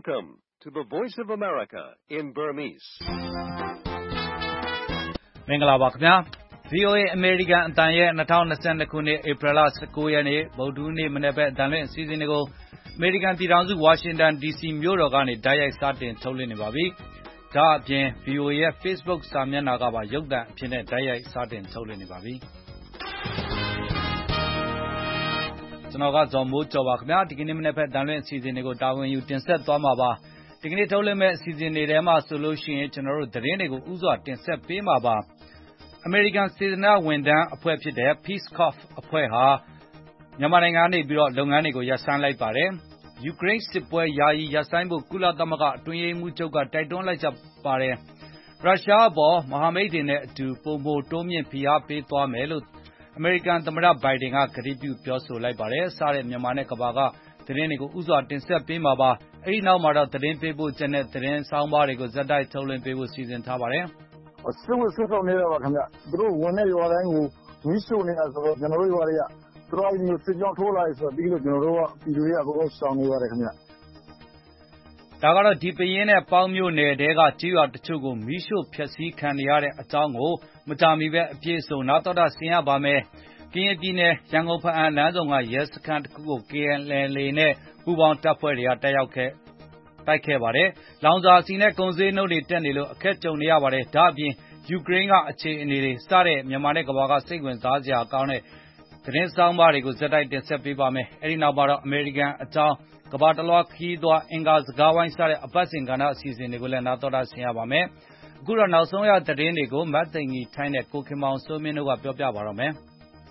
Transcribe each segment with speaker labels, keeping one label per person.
Speaker 1: Welcome to the Voice of America in Burmese.
Speaker 2: မင်္ဂလာပါခင်ဗျာ VOA American အတန်ရဲ့2022ခုနှစ်ဧပြီလ19ရက်နေ့ဗုဒ္ဓဟူးနေ့မနေ့ဘက်အတန်လွင့်အစီအစဉ်တွေကို American ပြည်ထောင်စု Washington DC မြို့တော်ကနေတိုက်ရိုက်စတင်ထုတ်လွှင့်နေပါပြီ။ဒါအပြင် VOA ရဲ့ Facebook စာမျက်နှာကပါရုပ်သံအဖြစ်နဲ့တိုက်ရိုက်စတင်ထုတ်လွှင့်နေပါပြီ။ကျွန်တော်ကဇော်မိုးကျော်ပါခင်ဗျာဒီကနေ့မနေ့ဘက်အတန်လွင့်အစီအစဉ်တွေကိုတာဝန်ယူတင်ဆက်သွားမှာပါ။ဒီကနေ့ထုတ်လွှင့်မဲ့အစီအစဉ်တွေထဲမှာဆိုလို့ရှိရင်ကျွန်တော်တို့သတင်းတွေကိုဥစွာတင်ဆက်ပေးမှာပါ။ American စေတနာဝန်ထမ်းအဖွဲ့ဖြစ်တဲ့ Peace Corps အဖွဲ့ဟာမြန်မာနိုင်ငံကနေပြီးတော့လုပ်ငန်းတွေကိုရပ်ဆိုင်းလိုက်ပါတယ်။ ယူကရိန်းစစ်ပွဲယာယီရပ်ဆိုင်းဖို့ကုလသမဂ္ဂအတွင်းရေးမှူးချုပ်ကတိုက်တွန်းလိုက်ကြပါတယ်။ရုရှားအပေါ်မဟာမိတ်တွေနဲ့အတူပိုမိုတိုးမြင့်ဖိအားပေးသွားမယ်လို့American သမ္မတဘိုင်ဒန်ကကတိပြုပြောဆိုလိုက်ပါတယ်။စားတဲ့မြန်မာနဲ့ကဘာကသတင်းတွေကိုဥစွာတင်ဆက်ပေးမှာပါ။အဲဒီနောက်မှာတော့သတင်းပေးဖို့ကျန်တဲ့သတင်းဆောင်းပါးတွေကိုဇက်တိုက်ထုတ်လွှင့်ပေးဖို့စီစဉ်ထားပါတယ်
Speaker 3: ။စစ်ဝတ်စစ်ဆောင်နေတာပါခင်ဗျ။သူတို့ဝင်တဲ့ရွာတိုင်းကိုမီးရှို့နေတာဆိုတော့ကျွန်တော်တို့ရွာတွေကသူတို့အဲဒီမျိုးစစ်ကြောင်းထိုးလာဆိုတော့ပြီးလို့ကျွန်တော်တို့ကပြည်သူတွေကဘောဆောင်နေပါတယ်ခင်ဗျ။
Speaker 2: ဒါကတော့ဒီပရင်နဲ့ပေါင်းမြို့နယ်တဲကကြေးရွာတချို့ကိုမီးရှို့ဖျက်ဆီးခံရတဲ့အကြောင်းကိုမကြာမီပဲအပြည့်အစုံနောက်တော့ဆင်ရပါမယ်။ကရင်ပြည်နယ်ရန်ကုန်ဖအံလမ်းဆောင်ကရဲစခန်းတစ်ခုကို KNLA နဲ့ပူးပေါင်းတပ်ဖွဲ့တွေကတိုက်ခဲ့ပါတယ်။လောင်စာဆီနဲ့ကုန်စည်နှုန်းတွေတက်နေလို့အခက်ကြုံနေရပါတယ်။ဒါ့အပြင်ယူကရိန်းကအခြေအနေတွေစတဲ့မြန်မာနဲ့ကမ္ဘာကစိတ်ဝင်စားစရာကောင်းတဲ့သတင်းဆောင်ပါတွေကိုဇက်တိုက်တင်ဆက်ပေးပါမယ်။အဲဒီနောက်မှာတော့ American အကြောင်းကမ္ဘာတလွှားခီးသွားအင်္ဂါစကားဝိုင်းစတဲ့အပတ်စဉ်ကဏ္ဍအစီအစဉ်တွေကိုလည်းနောက်တော့ဆင်ရပါမယ်။အခုတော့နောက်ဆုံးရသတင်းတွေကိုမတ်သိန်ကြီးထိုင်းနဲ့ကိုခင်မောင်စိုးမင်းတို့ကပြောပြပါတော့မယ်။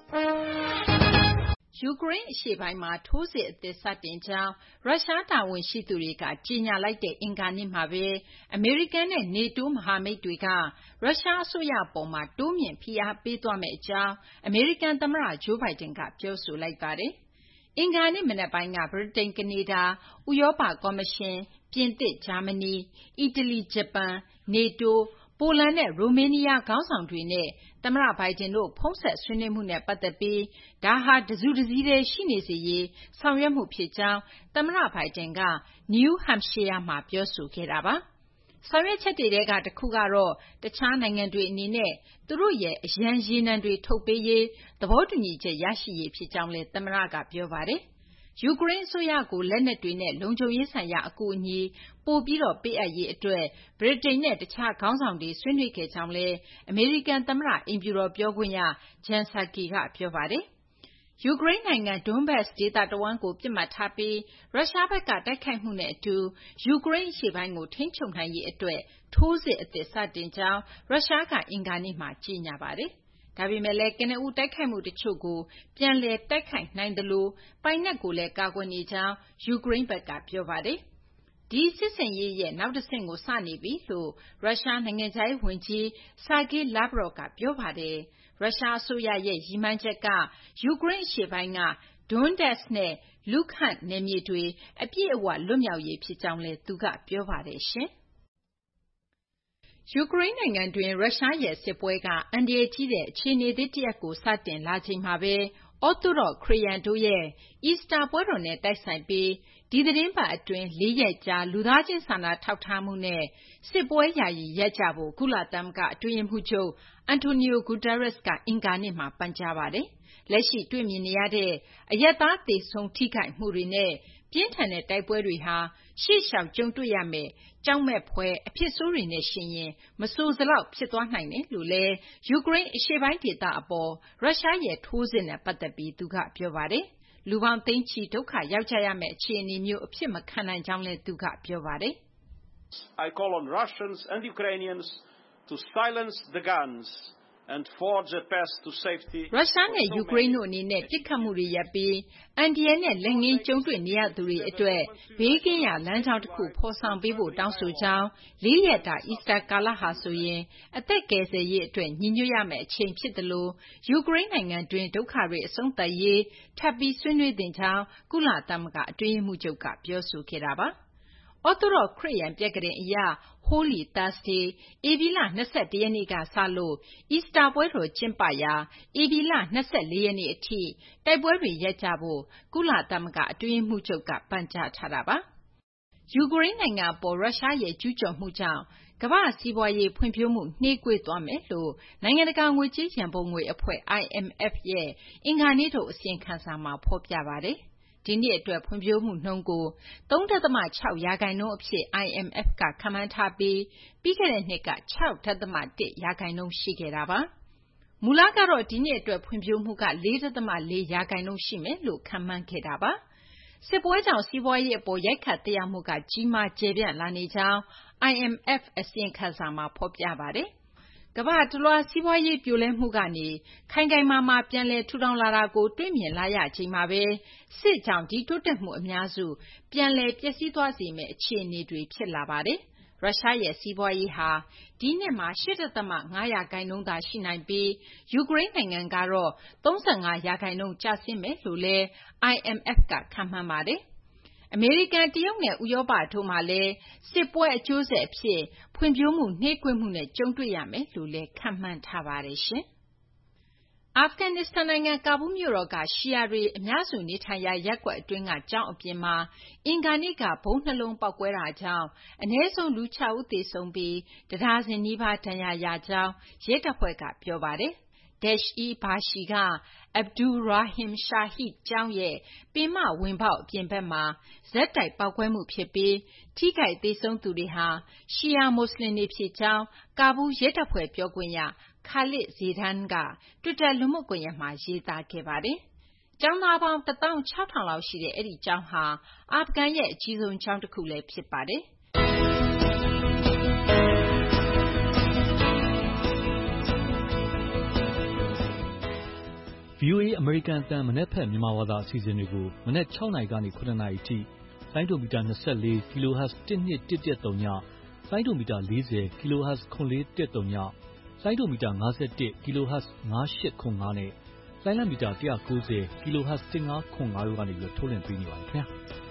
Speaker 4: ယူကရိန်းအရှေ့ပိုင်းမှာထိုးစစ်အသစ်စတင်ကြောင်းရုရှားတာဝန်ရှိသူတွေကကြေညာလိုက်တဲ့အင်္ဂါနေ့မှာပဲအမေရိကန်နဲ့နေတိုးမဟာမိတ်တွေကရုရှားအစိုးရအပေါ်မှာတိုးမြင့်ဖိအားပေးသွားမယ့်အကြောင်းအမေရိကန်သမ္မတဂျိုးဘိုင်ဒန်ကပြောဆိုလိုက်ပါတယ်။အင်္ဂါနေ့မနက်ပိုင်းကဗြိတိန်ကနေဒါဥရောပကော်မရှင်ပြင်သစ်ဂျာမနီအီတလီဂျပန်နေတိုးပိုလန်နဲ့ရိုမေးနီးယားခေါင်းဆောင်တွေနဲ့သမ္မတဘိုင်ဒန်တို့ဖုန်းဆက်ဆွေးနွေးမှုနဲ့ပတ်သက်ပြီးဒါဟာတစုတစည်းတည်းရှိနေစေရေးဆောင်ရွက်မှုဖြစ်ကြောင်းသမ္မတဘိုင်ဒန်က New Hampshire မှာပြောဆိုခဲ့တာပါ။ဆောင်ရွက်ချက်တွေထဲကတစ်ခုကတော့တခြားနိုင်ငံတွေအနေနဲ့သူတို့ရဲ့အရန်ရေနံတွေထုတ်ပေးရေးသဘောတူညီချက်ရရှိရေးဖြစ်ကြောင်းလည်းသမ္မတကပြောပါတယ်။ယူကရိန်းအစိုးရကိုလက်နက်တွေနဲ့လုံခြုံရေးဆိုင်ရာအကူအညီပိုပြီးပေးအပ်ရေးအတွက်ဗြိတိန်နဲ့တခြားခေါင်းဆောင်တွေဆွေးနွေးခဲ့ကြောင်းလည်းအမေရိကန်သမ္မတအိမ်ဖြူတော်ပြောခွင့်ရဂျန်ဆာကီကပြောပါတယ်။ယူကရိန်းနိုင်ငံ Donbas ဒေသတဝန်းကိုပစ်မှတ်ထားပြီးရုရှားဘက်ကတိုက်ခိုက်မှုနဲ့အတူယူကရိန်းအရှေ့ပိုင်းကိုထိန်းချုပ်နိုင်ရေးအတွက်ထိုးစစ်အသစ်စတင်ကြောင်းရုရှားကအင်္ဂါနေ့မှာကြေညာပါတယ်။ဒါပေမဲ့လည်းကနဦးတိုက်ခိုက်မှုတချို့ကိုပြန်လည်တိုက်ခိုက်နိုင်သလိုပိုင်နက်ကိုလည်းကာကွယ်နေကြောင်းယူကရိန်းဘက်ကပြောပါတယ်။ဒီစစ်ဆင်ရေးရဲ့နောက်တစ်ဆင့်ကိုစနေပြီလို့ရုရှားနိုင်ငံခြားရေးဝန်ကြီး Sergei Lavrov ကပြောပါတယ်။ရုရှားအစိုးရရဲ့ရည်မှန်းချက်ကယူကရိန်းအရှေ့ပိုင်းက Donetsk နဲ့ Luhansk နယ်မြေတွေအပြည့်အဝလွတ်မြောက်ရေးဖြစ်ကြောင်းလည်းသူကပြောပါတယ်ရှင်။ယူကရိန်းနိုင်ငံတွင်းရုရှားရဲ့စစ်ပွဲကအန္တရာယ်ကြီးတဲ့အခြေအနေသစ်တရပ်ကိုစတင်လာချိန်မှာပဲ Orthodox ခရစ်ယာန်တို့ရဲ့အီစတာပွဲတော်နဲ့တိုက်ဆိုင်ပြီးဒီသီတင်းပတ်အတွင်း4 ရက်ကြာလူသားချင်းစာနာထောက်ထားမှုနဲ့စစ်ပွဲယာယီရပ်ကြဖို့ကုလသမဂ္ဂအတွင်းရေးမှူးချုပ် Antonio Guterres ကအင်္ဂါနေ့မှာပန်ကြားပါတယ်။လက်ရှိတွေ့မြင်နေရတဲ့အရပ်သားသေဆုံးထိခိုက်မှုတွေနဲ့ပြင်းထန်တဲ့တိုက်ပွဲတွေဟာရှေ့လျှောက်ကြုံတွေ့ရမယ့်ကြောက်မဲ့ဖွယ်အဖြစ်ဆိုးတွေနဲ့ယှဉ်ရင်မဆိုစလောက်ဖြစ်သွားနိုင်တယ်လို့လည်းယူကရိန်းအရှေ့ပိုင်းဒေသအပေါ်ရုရှားရဲ့ထိုးစစ်နဲ့ပတ်သက်ပြီးသူကပြောပါတယ်။လူပေါင်းသိန်းချီဒုက္ခရောက်ကြရမယ့်အခြေအနေမျိုးအဖြစ်မခံနိုင်ကြောင်းလည်းသူကပြောပါတယ်။
Speaker 5: I call on Russians and Ukrainians to silence the guns and forge a path to safety
Speaker 4: ရုရှားနဲ့ယူကရိန်းတို့အနေနဲ့ပြစ်ခတ်မှုတွေရပ်ပြီးအန်ဒီယဲနဲ့လက်ငင်းကျုံတွေ့နေရသူတွေအတွက်ဘေးကင်းရာလမ်းကြောင်းတစ်ခုဖော်ဆောင်ပေးဖို့တောင်းဆိုကြောင်း4 ရက်တာအီစတာကာလဟာဆိုရင်အသက်ကယ်ဆယ်ရေးအတွက်ညီညွတ်ရမယ့်အချိန်ဖြစ်တယ်လို့ယူကရိန်းနိုင်ငံတွင်းဒုက္ခတွေအဆုံးသတ်ရေးထပ်ပြီးဆွေးနွေးသင့်ကြောင်းကုလသမဂ္ဂအတွင်းရေးမှူးချုပ်ကပြောဆိုခဲ့တာပါ။ Orthodox ခရစ်ယာန်ပြက္ခဒိန်အရ Holy Thursday ဧပြီလ21ရက်နေ့ကစလို့အီစတာပွဲတော်ကျင်းပရာဧပြီလ24ရက်နေ့အထိတိုက်ပွဲတွေရပ်ကြဖို့ကုလသမဂ္ဂအတွင်းရေးမှူးချုပ်ကပန်ကြားထားတာပါ။ယူကရိန်းနိုင်ငံအပေါ်ရုရှားရဲ့ကျူးကျော်မှုကြောင့်ကမ္ဘာ့စီးပွားရေးဖွံ့ဖြိုးမှုနှေးကွေးသွားမယ်လို့နိုင်ငံတကာငွေကြေးရန်ပုံငွေအဖွဲ့ IMF ရဲ့အင်္ဂါနေ့ထုတ်အစီရင်ခံစာမှာဖော်ပြပါတယ်။ဒီနှစ်အတွက်ဖွံ့ဖြိုးမှုနှုန်းကို 3.6 ရာခိုင်နှုန်းအဖြစ် IMF ကခန့်မှန်းထားပြီးပြီးခဲ့တဲ့နှစ်က 6.1 ရာခိုင်နှုန်းရှိခဲ့တာပါ။မူလကတော့ဒီနှစ်အတွက်ဖွံ့ဖြိုးမှုက 4.4 ရာခိုင်နှုန်းရှိမယ်လို့ခန့်မှန်းခဲ့တာပါ။စစ်ပွဲကြောင့်စီးပွားရေးအပေါ်ရိုက်ခတ်သက်ရောက်မှုကကြီးမားကျယ်ပြန့်လာနေကြောင်း IMF အစီရင်ခံစာမှာဖော်ပြပါတယ်။ကမ္ဘာတလွှားစီးပွားရေးပြိုလဲမှုကနေခိုင်ခိုင်မာမာပြန်လည်ထူထောင်လာတာကိုတွေ့မြင်လာရချိန်မှာပဲစစ်ကြောင့်ဒီတိုးတက်မှုအများစုပြန်လည်ပျက်စီးသွားစေမယ့်အခြေအနေတွေဖြစ်လာပါတယ်။ရုရှားရဲ့စီးပွားရေးဟာဒီနှစ်မှာ 8.5 ရာခိုင်နှုန်းသာရှိနိုင်ပြီးယူကရိန်းနိုင်ငံကတော့ 35 ရာခိုင်နှုန်းကျဆင်းမယ်လို့လည်း IMF ကခန့်မှန်းပါတယ်။အမေရိကန်၊တရုတ်နဲ့ဥရောပတို့မှာလည်းစစ်ပွဲအကျိုးဆက်အဖြစ်ဖွံ့ဖြိုးမှုနှေးကွေးမှုနဲ့ကြုံတွေ့ရမယ်လို့လည်းခန့်မှန်းထားပါတယ်။အာဖဂန်နစ္စတန်နိုင်ငံကာဘူးလ်မြို့တော်ကရှီယာတွေအများစုနေထိုင်ရာရပ်ကွက်အတွင်းကကျောင်းအပြင်မှာအင်္ဂါနေ့ကဗုံး2လုံးပေါက်ကွဲတာကြောင့်အနည်းဆုံးလူ6ဦးသေဆုံးပြီးတဒါဇင်နီးပါးဒဏ်ရာရကြောင်းရဲတပ်ဖွဲ့ကပြောပါတယ်။ Dash-e-Barshi က Abdul Rahim Shahid ကျောင်းရဲ့ပင်မဝင်ပေါက်အပြင်ဘက်မှာဆက်တိုက်ပေါက်ကွဲမှုဖြစ်ပြီးထိခိုက်သေဆုံးသူတွေဟာရှီယာမွတ်စလင်တွေဖြစ်ကြောင်းကာဘူးလ်ရဲတပ်ဖွဲ့ပြောခွင့်ရKhalid Zaidan က တွစ်တာလူမှုကွန်ရက်မှာရေးသားခဲ့ပါတယ်။ကျောင်းသားပေါင်း 16,000 လောက်ရှိတဲ့အဲဒီကျောင်းဟာအာဖဂန်ရဲ့အကြီးဆုံးကျောင်းတခုလည်းဖြစ်ပါတယ်။
Speaker 6: VOA အမေရိကန်အသံမနက်ဖြန်မြန်မာဘာသာအစီအစဉ်တွေကိုမနက်6နာရီကနေ9နာရီအထိလိုင်းဒိုမီတာ24 kHz 12113ညလိုင်းဒိုမီတာ40 kHz 9413ညလိုင်းဒိုမီတာ51 kHz 9805နဲ့လိုင်းလံမီတာ190 kHz 1505တို့ကနေထုတ်လွှင့်ပေးနေပါတယ်ခင်ဗျာ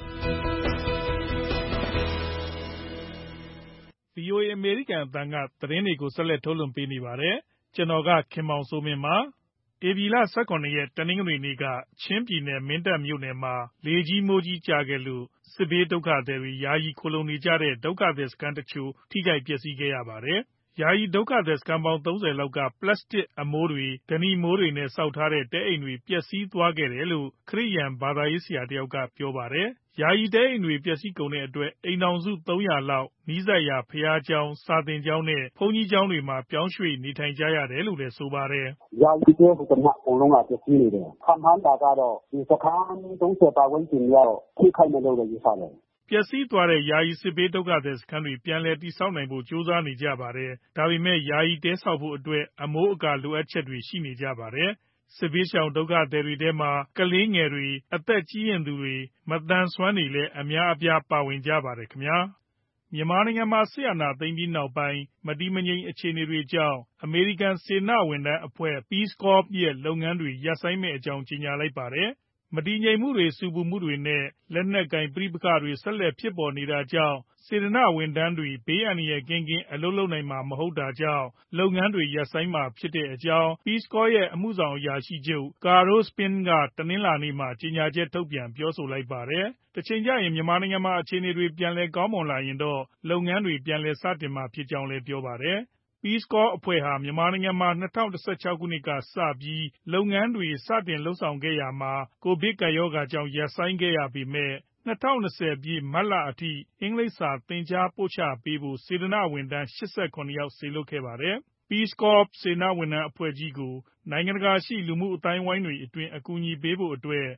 Speaker 7: VOA အမေရိကန်အသံကသတင်းတွေကိုဆက်လက်ထုတ်လွှင့်ပေးနေပါတယ်ကျွန်တော်ကခင်မောင်စိုးမင်းပါဧပြီလ18ရက်တနင်္ဂနွေနေ့ကချင်းပြည်နယ်မင်းတပ်မြို့နယ်မှာလေကြီးမိုးကြီးကျခဲ့လို့စစ်ဘေးဒုက္ခသည်တွေယာယီခိုလုံနေကြတဲ့ဒုက္ခသည်စခန်းတချို့ထိခိုက်ပျက်စီးခဲ့ရပါတယ်ယာယီဒုက္ခသည်စခန်းပေါင်း30လောက်ကပလတ်စတစ်အမိုးတွေဓနိမိုးတွေနဲ့ဆောက်ထားတဲ့တဲအိမ်တွေပျက်စီးသွားခဲ့တယ်လို့ခရစ်ယာန်ဘာသာရေးဆရာတယောက်ကပြောပါတယ်ယာယီတဲအိမ်တွေပျက်စီးကုန်တဲ့အတွက်အိမ်ထောင်စု300လောက်နီးစပ်ရာဘုရားကျောင်းစာသင်ကျောင်းနဲ့ဘုန်းကြီးကျောင်းတွေမှာပြောင်းရွှေ့နေထိုင်ကြရတယ်လို့လည်းဆိုပါတယ်
Speaker 3: ယာယီတဲဟိုကအကုန်လုံးကပျက်စီးနေတယ်ခန့်မှန်းတာကတော့ဒီစခန်း30ပတ်ဝန်းကျင်ရောက်ထိခိုက်မယ်လို့ယူဆတယ်
Speaker 7: ပျက်စီးသွားတဲ့ယာယီစစ်ဘေးဒုက္ခသည်စခန်းတွေပြန်လည်တည်ဆောက်နိုင်ဖို့ကြိုးစားနေကြပါတယ်။ဒါပေမဲ့ယာယီတဲဆောက်ဖို့အတွက်အမိုးအကာလိုအပ်ချက်တွေရှိနေကြပါတယ်။စစ်ဘေးရှောင်ဒုက္ခသည်တွေထဲမှာကလေးငယ်တွေအသက်ကြီးရင့်သူတွေမသန်စွမ်းတွေလည်းအများအပြားပါဝင်ကြပါတယ်ခင်ဗျာ။မြန်မာနိုင်ငံမှာစစ်အာဏာသိမ်းပြီးနောက်ပိုင်းမတည်မငြိမ်အခြေအနေတွေကြောင့်အမေရိကန်စေတနာ့ဝန်ထမ်းအဖွဲ့ Peace Corps ရဲ့လုပ်ငန်းတွေရပ်ဆိုင်းမယ့်အကြောင်းကြေညာလိုက်ပါတယ်။မတည်ငြိမ်မှုတွေဆူပူမှုတွေနဲ့လက်နက်ကိုင်ပဋိပက္ခတွေဆက်လက်ဖြစ်ပေါ်နေတာကြောင့်စေတနာ့ဝန်ထမ်းတွေဘေးအန္တရာယ်ကင်းကင်းအလုပ်လုပ်နိုင်မှာမဟုတ်တာကြောင့်လုပ်ငန်းတွေရပ်ဆိုင်းမှာဖြစ်တဲ့အကြောင်း Peace Corps ရဲ့အမှုဆောင်အရာရှိချုပ် Carol Spin ကတနင်္လာနေ့မှာကြေညာချက်ထုတ်ပြန်ပြောဆိုလိုက်ပါတယ်။တချိန်ကျရင်မြန်မာနိုင်ငံမှာအခြေအနေတွေပြန်လည်ကောင်းမွန်လာရင်တော့လုပ်ငန်းတွေပြန်လည်စတင်မှာဖြစ်ကြောင်းလည်းပြောပါတယ်။ Peace Corps အဖွဲ့ဟာမြန်မာနိုင်ငံမှာ2016ခုနှစ်ကစပြီးလုပ်ငန်းတွေစတင်လုပ်ဆောင်ခဲ့ရာမှာကိုဗစ်ကပ်ရောဂါကြောင့်ရပ်ဆိုင်းခဲ့ရပေမဲ့2020ပြည့်မတ်လအထိအင်္ဂလိပ်စာသင်ကြားပို့ချပေးဖို့စေတနာ့ဝန်ထမ်း89ယောက်စေလွှတ်ခဲ့ပါတယ်။ Peace Corps စေတနာ့ဝန်ထမ်းအဖွဲ့ကြီးကိုနိုင်ငံတကာရှိလူမှုအသိုင်းအဝိုင်းတွေအတွင်းအကူအညီပေးဖို့အတွက်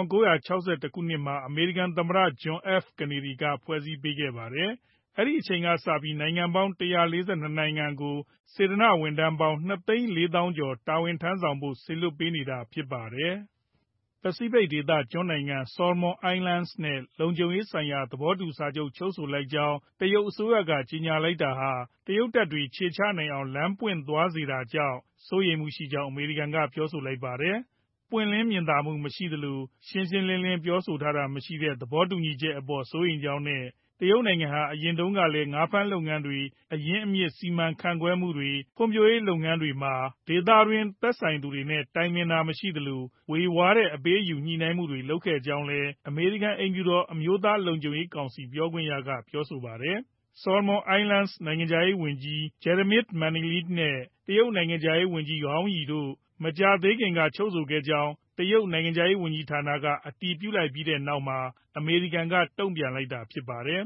Speaker 7: 1961ခုနှစ်မှာအမေရိကန်သမ္မတ John F Kennedy ကဖွဲ့စည်းပေးခဲ့ပါတယ်။အဲဒီအချိန်ကစပြီးနိုင်ငံပေါင်း142နိုင်ငံကိုစေတနာ့ဝန်ထမ်းပေါင်း2,400,000ကျော်တာဝန်ထမ်းဆောင်ဖို့စေလွှတ်ပေးနေတာဖြစ်ပါတယ်။ ပစိဖိတ်ဒေသကျွန်းနိုင်ငံ Solomon Islands နဲ့လုံခြုံရေးဆိုင်ရာသဘောတူစာချုပ်ချုပ်ဆိုလိုက်ကြောင်းတရုတ်အစိုးရကကြေညာလိုက်တာဟာတရုတ်တပ်တွေခြေချနိုင်အောင်လမ်းပွင့်သွားစေတာကြောင့်စိုးရိမ်မှုရှိကြောင်းအမေရိကန်ကပြောဆိုလိုက်ပါတယ်။ပွင့်လင်းမြင်သာမှုမရှိသလိုရှင်းရှင်းလင်းလင်းပြောဆိုထားတာမရှိတဲ့သဘောတူညီချက်အပေါ်စိုးရိမ်ကြောင်းနဲ့တရုတ်နိုင်ငံဟာအရင်တုန်းကလည်းငါးဖမ်းလုပ်ငန်းတွေအရင်းအမြစ်စီမံခန့်ခွဲမှုတွေဖွံ့ဖြိုးရေးလုပ်ငန်းတွေမှာဒေသတွင်းသက်ဆိုင်သူတွေနဲ့တိုင်ပင်တာမရှိသလိုဝေဝါးတဲ့အပေးအယူညှိနှိုင်းမှုတွေလုပ်ခဲ့ကြောင်းလည်းအမေရိကန်အိမ်ဖြူတော်အမျိုးသားလုံခြုံရေးကောင်စီပြောခွင့်ရကပြောဆိုပါတယ်။ Solomon Islands နိုင်ငံခြားရေးဝန်ကြီး Jeremy Manley နဲ့တရုတ်နိုင်ငံခြားရေးဝန်ကြီး Wang Yi တို့မကြာသေးခင်ကချုပ်ဆိုခဲ့ကြောင်းတရုတ်နိုင်ငံခြားရေးဝန်ကြီးဌာနကအတည်ပြုလိုက်ပြီးတဲ့နောက်မှာအမေရိကန်ကတုံ့ပြန်လိုက်တာဖြစ်ပါတယ်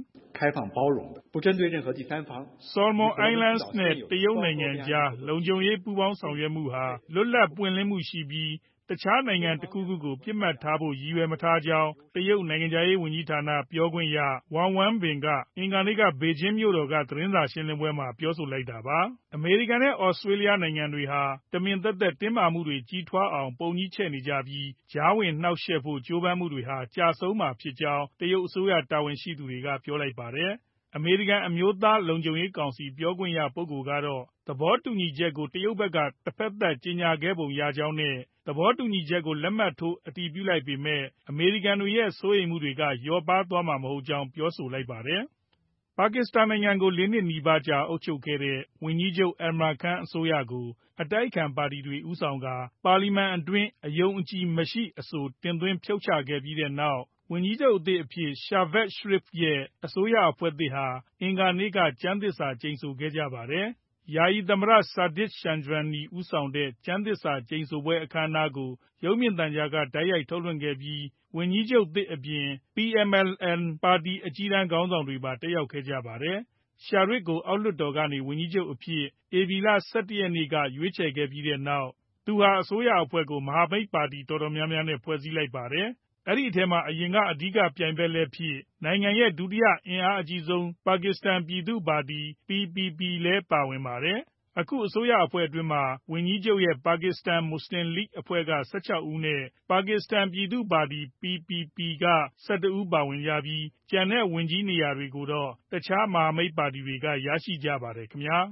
Speaker 7: ။ Solomon Islands နဲ့တရုတ်နိုင်ငံကြားလုံခြုံရေးပူးပေါင်းဆောင်ရွက်မှုဟာလွတ်လပ်ပွင့်လင်းမှုရှိပြီးတခြားနိုင်ငံတခုခုကိုပစ်မှတ်ထားဖို့ရည်ရွယ်မထားကြောင်းတရုတ်နိုင်ငံခြားရေးဝန်ကြီးဌာနပြောခွင့်ရ Wang Wenbin ကအင်္ဂါနေ့ကဘေကျင်းမြို့တော်ကသတင်းစာရှင်းလင်းပွဲမှာပြောဆိုလိုက်တာပါ။ အမေရိကန်နဲ့ဩစတြေးလျနိုင်ငံတွေဟာတမင်သက်သက်တင်းမာမှုတွေကြီးထွားအောင်ပုံကြီးချဲ့နေကြပြီးကြားဝင်နှောက်ယှက်ဖို့ကြိုးပမ်းမှုတွေဟာကျဆုံးမှာဖြစ်ကြောင်းတရုတ်အစိုးရတာဝန်ရှိသူတွေကပြောလိုက်ပါတယ်။ အမေရိကန်အမျိုးသားလုံခြုံရေးကောင်စီပြောခွင့်ရပုဂ္ဂိုလ်ကတော့သဘောတူညီချက်ကိုတရုတ်ဘက်ကတဖက်သတ်ကြေညာခဲ့ပုံရကြောင်းနဲ့သဘောတူညီချက်ကိုလက်မှတ်ထိုးအတည်ပြုလိုက်ပေမဲ့အမေရိကန်တွေရဲ့စိုးရိမ်မှုတွေကလျော့ပါးသွားမှာမဟုတ်ကြောင်းပြောဆိုလိုက်ပါတယ်။ ပါကစ္စတန်နိုင်ငံကို4 နှစ်နီးပါးကြာအုပ်ချုပ်ခဲ့တဲ့ဝန်ကြီးချုပ် Imran Khan အစိုးရကိုအတိုက်အခံပါတီတွေဦးဆောင်ကာပါလီမန်အတွင်းအယုံအကြည်မရှိအဆိုတင်သွင်းဖြုတ်ချခဲ့ပြီးနောက်ဝန်ကြီးချုပ်သစ်အဖြစ် Shehbaz Sharif ရဲ့အစိုးရအဖွဲ့သစ်ဟာအင်္ဂါနေ့ကကျမ်းသစ္စာကျိန်ဆိုခဲ့ကြပါတယ်။ ယာယီသမ္မတ Sadiq Khansharni ဦးဆောင်တဲ့ကျမ်းသစ္စာကျိန်ဆိုပွဲအခမ်းအနားကိုရုပ်မြင်သံကြားကတိုက်ရိုက်ထုတ်လွှင့်ခဲ့ပြီးဝန်ကြီးချုပ်သစ်အပြင် PMLN ပါတီအကြီးတန်းခေါင်းဆောင်တွေပါတက်ရောက်ခဲ့ကြပါတယ်။ Sharif ကိုအောက်လွှတ်တော်ကနေဝန်ကြီးချုပ်အဖြစ်ဧပြီလ ၁၁ ရက်နေ့ကရွေးချယ်ခဲ့ပြီးနောက်သူဟာအစိုးရအဖွဲ့ကိုမဟာမိတ်ပါတီတော်တော်များများနဲ့ဖွဲ့စည်းလိုက်ပါတယ်။ အဲဒီထဲမှာအရင်ကအဓိကပြိုင်ဘက်လည်းဖြစ်နိုင်ငံရဲ့ဒုတိယအင်အားအကြီးဆုံးပါကစ္စတန်ပြည်သူ့ပါတီ PPP လည်းပါဝင်ပါတယ်။ အခုအစိုးရအဖွဲ့အတွင်းမှာဝန်ကြီးချုပ်ရဲ့ Pakistan Muslim League အဖွဲ့က16 ဦးနဲ့ပါကစ္စတန်ပြည်သူ့ပါတီ PPP က11 ဦးပါဝင်ကြပြီးကျန်တဲ့ဝန်ကြီးနေရာတွေကိုတော့တခြားမဟာမိတ်ပါတီတွေကရရှိကြပါတယ်ခင်ဗျာ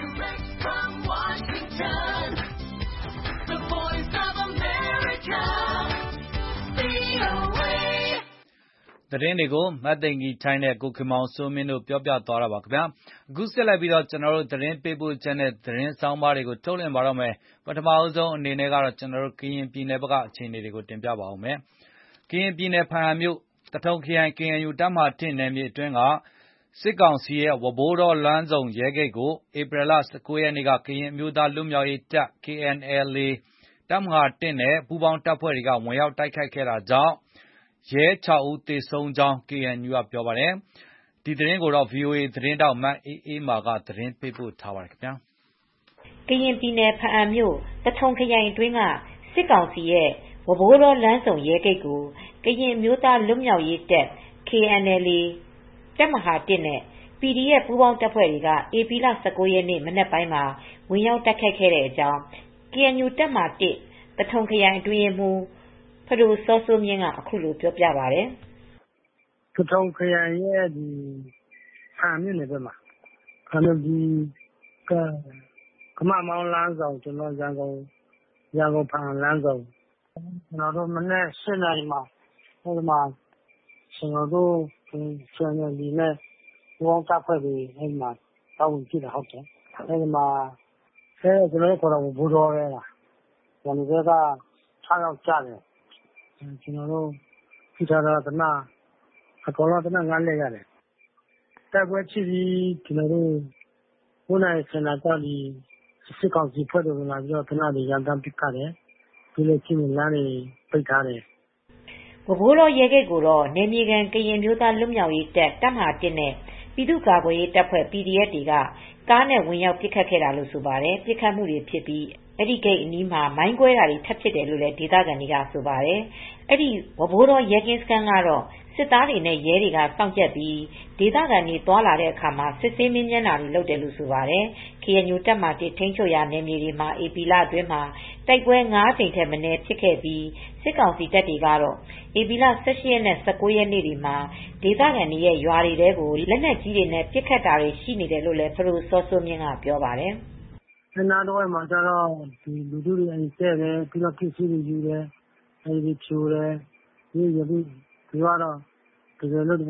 Speaker 7: သတင်းတွေကိုမတ်သိင်္ဂီထိုင်းနဲ့ကိုခင်မောင်စိုးမင်းတို့ပြောပြသွားတာပါခင်ဗျာအခုဆက်လက်ပြီးကျွန်တော်တို့သတင်းပေးပို့ချက်နဲ့သတင်းဆောင်းပါးတွေကိုထုတ်လွှင့်ပါတော့မယ်ပထမဆုံးအနေနဲ့ကတော့ကျွန်တော်တို့ကရင်ပြည်နယ်ဘက်ကအခြေအနေတွေကိုတင်ပြပါဦးမယ်ကရင်ပြည်နယ်ဖားအံမြို့တထုံခရိုင် KNU တပ်မဟာ1နယ်မြေအတွင်းကစစ်ကောင်စီရဲ့ဝဘိုးတော်လမ်းဆုံရဲဂိတ်ကိုဧပြီလ19 ရက်နေ့ကကရင်အမျိုးသားလွတ်မြောက်ရေးတပ် KNLA တပ်မဟာ1နဲ့ပူးပေါင်းတပ်ဖွဲ့တွေကဝင်ရောက်တိုက်ခိုက်ခဲ့တာကြောင့်ရဲ6 ဦးသေဆုံးကြောင်း KNU ကပြောပါတယ်။ဒီသတင်းကိုဗွီအိုအေသတင်းထောက်မအေးအေးမာကသတင်းပေးပို့ထားပါတယ်ခင်ဗျာ
Speaker 8: ကရင်ပြည်နယ်ဖားအံမြို့တထုံခရိုင်အတွင်းကစစ်ကောင်စီရဲ့ဝဘိုးတော်လမ်းဆုံရဲဂိတ်ကိုကရင်အမျိုးသားလွတ်မြောက်ရေးတပ် KNLA တပ်မဟာ1နဲ့ PDF ပူးပေါင်းတပ်ဖွဲ့တွေကဧပြီလ19 ရက်နေ့မနက်ပိုင်းမှာဝင်ရောက်တိုက်ခိုက်ခဲ့တဲ့အကြောင်း KNU တပ်မဟာ1တထုံခရိုင်အတွင်းရေးမှူးဖဒိုစောစိုးမြင့်ကအခုလိုပြောပြပါတယ်
Speaker 3: ။တထုံခရိုင်ရဲ့ဖားမြို့နယ်ဘက်မှာဖားမြို့ကမမောင်းလမ်းဆောင်ကျွန်တော်ရန်ကုန်ဖားလမ်းဆောင်ကျွန်တော်တို့မနက်8 နာရီမှာကျွန်တော်တို့KNLAနဲ့ပူးပေါင်းတပ်ဖွဲ့တွေအဲဒီမှာတာဝန်ရှိတာဟုတ်တယ်အဲဒီမှာကျွန်တော်တို့ခေါ်တာဝဘိုးတော်ရဲလားရန်ကုန်ဘက်က6 ယောက်ကျတယ်ကျွန်တော်တို့ထိထားတာတနအကောင်လုံးတန5 လက်ရတယ်တိုက်ပွဲဖြစ်ပြီးကျွန်တော်တို့9 နာရီ 10 နာရီကျော်ဒီစစ်ကောင်စီဖွဲ့တွေဝင်လာပြီးတော့တနတွေရန်တမ်းပစ်ခတ်တယ်ဒီလိုချင်းလမ်းတွေပိတ်ထားတယ်
Speaker 8: ဝဘိုးတော်ရဲဂိတ်ကိုတော့နယ်မြေခံကရင်မျိုးသားလွတ်မြောက်ရေးတပ်တပ်မဟာ1နဲ့ပြည်သူ့ကာကွယ်ရေးတပ်ဖွဲ့ PDF တွေကကားနဲ့ဝင်ရောက်ပစ်ခတ်ခဲ့တာလို့ဆိုပါတယ်ပစ်ခတ်မှုတွေဖြစ်ပြီးအဲဒီဂိတ်အနီးမှာမိုင်းကွဲတာတွေထပ်ဖြစ်တယ်လို့လည်းဒေသခံတွေကဆိုပါတယ်အဲဒီဝဘိုးတော်ရဲကင်းစခန်းကတော့စစ်သားတွေနဲ့ရဲတွေကစောင့်ကြပ်ပြီးဒေသခံတွေသွားလာတဲ့အခါမှာစစ်ဆေးမင်းမြန်းတာတွေလုပ်တယ်လို့ဆိုပါတယ် KNU တပ်မဟာ1ထိန်းချုပ်ရာနယ်မြေတွေမှာဧပြီလအတွင်းမှာတိုက်ပွဲ5 ကြိမ်ထက်မနည်းဖြစ်ခဲ့ပြီးစစ်ကောင်စီတပ်တွေကတော့ဧပြီလ18 ရက်နဲ့19 ရက်နေ့တွေမှာဒေသခံတွေရဲ့ရွာတွေထဲကိုလက်နက်ကြီးတွေနဲ့ပစ်ခတ်တာတွေရှိနေတယ်လို့လည်းဖရိုစောစိုးမြင့်ကပြောပါတယ်
Speaker 3: နားတော့မှာကျတော့ဒီလူထုတွေအိမ်ဆက်တယ်ပြီးတော့ဖြစ်စီတွေယူတယ်အဲဒီဖြိုတယ်ဒီကတော့တကယ်လို့ဒီ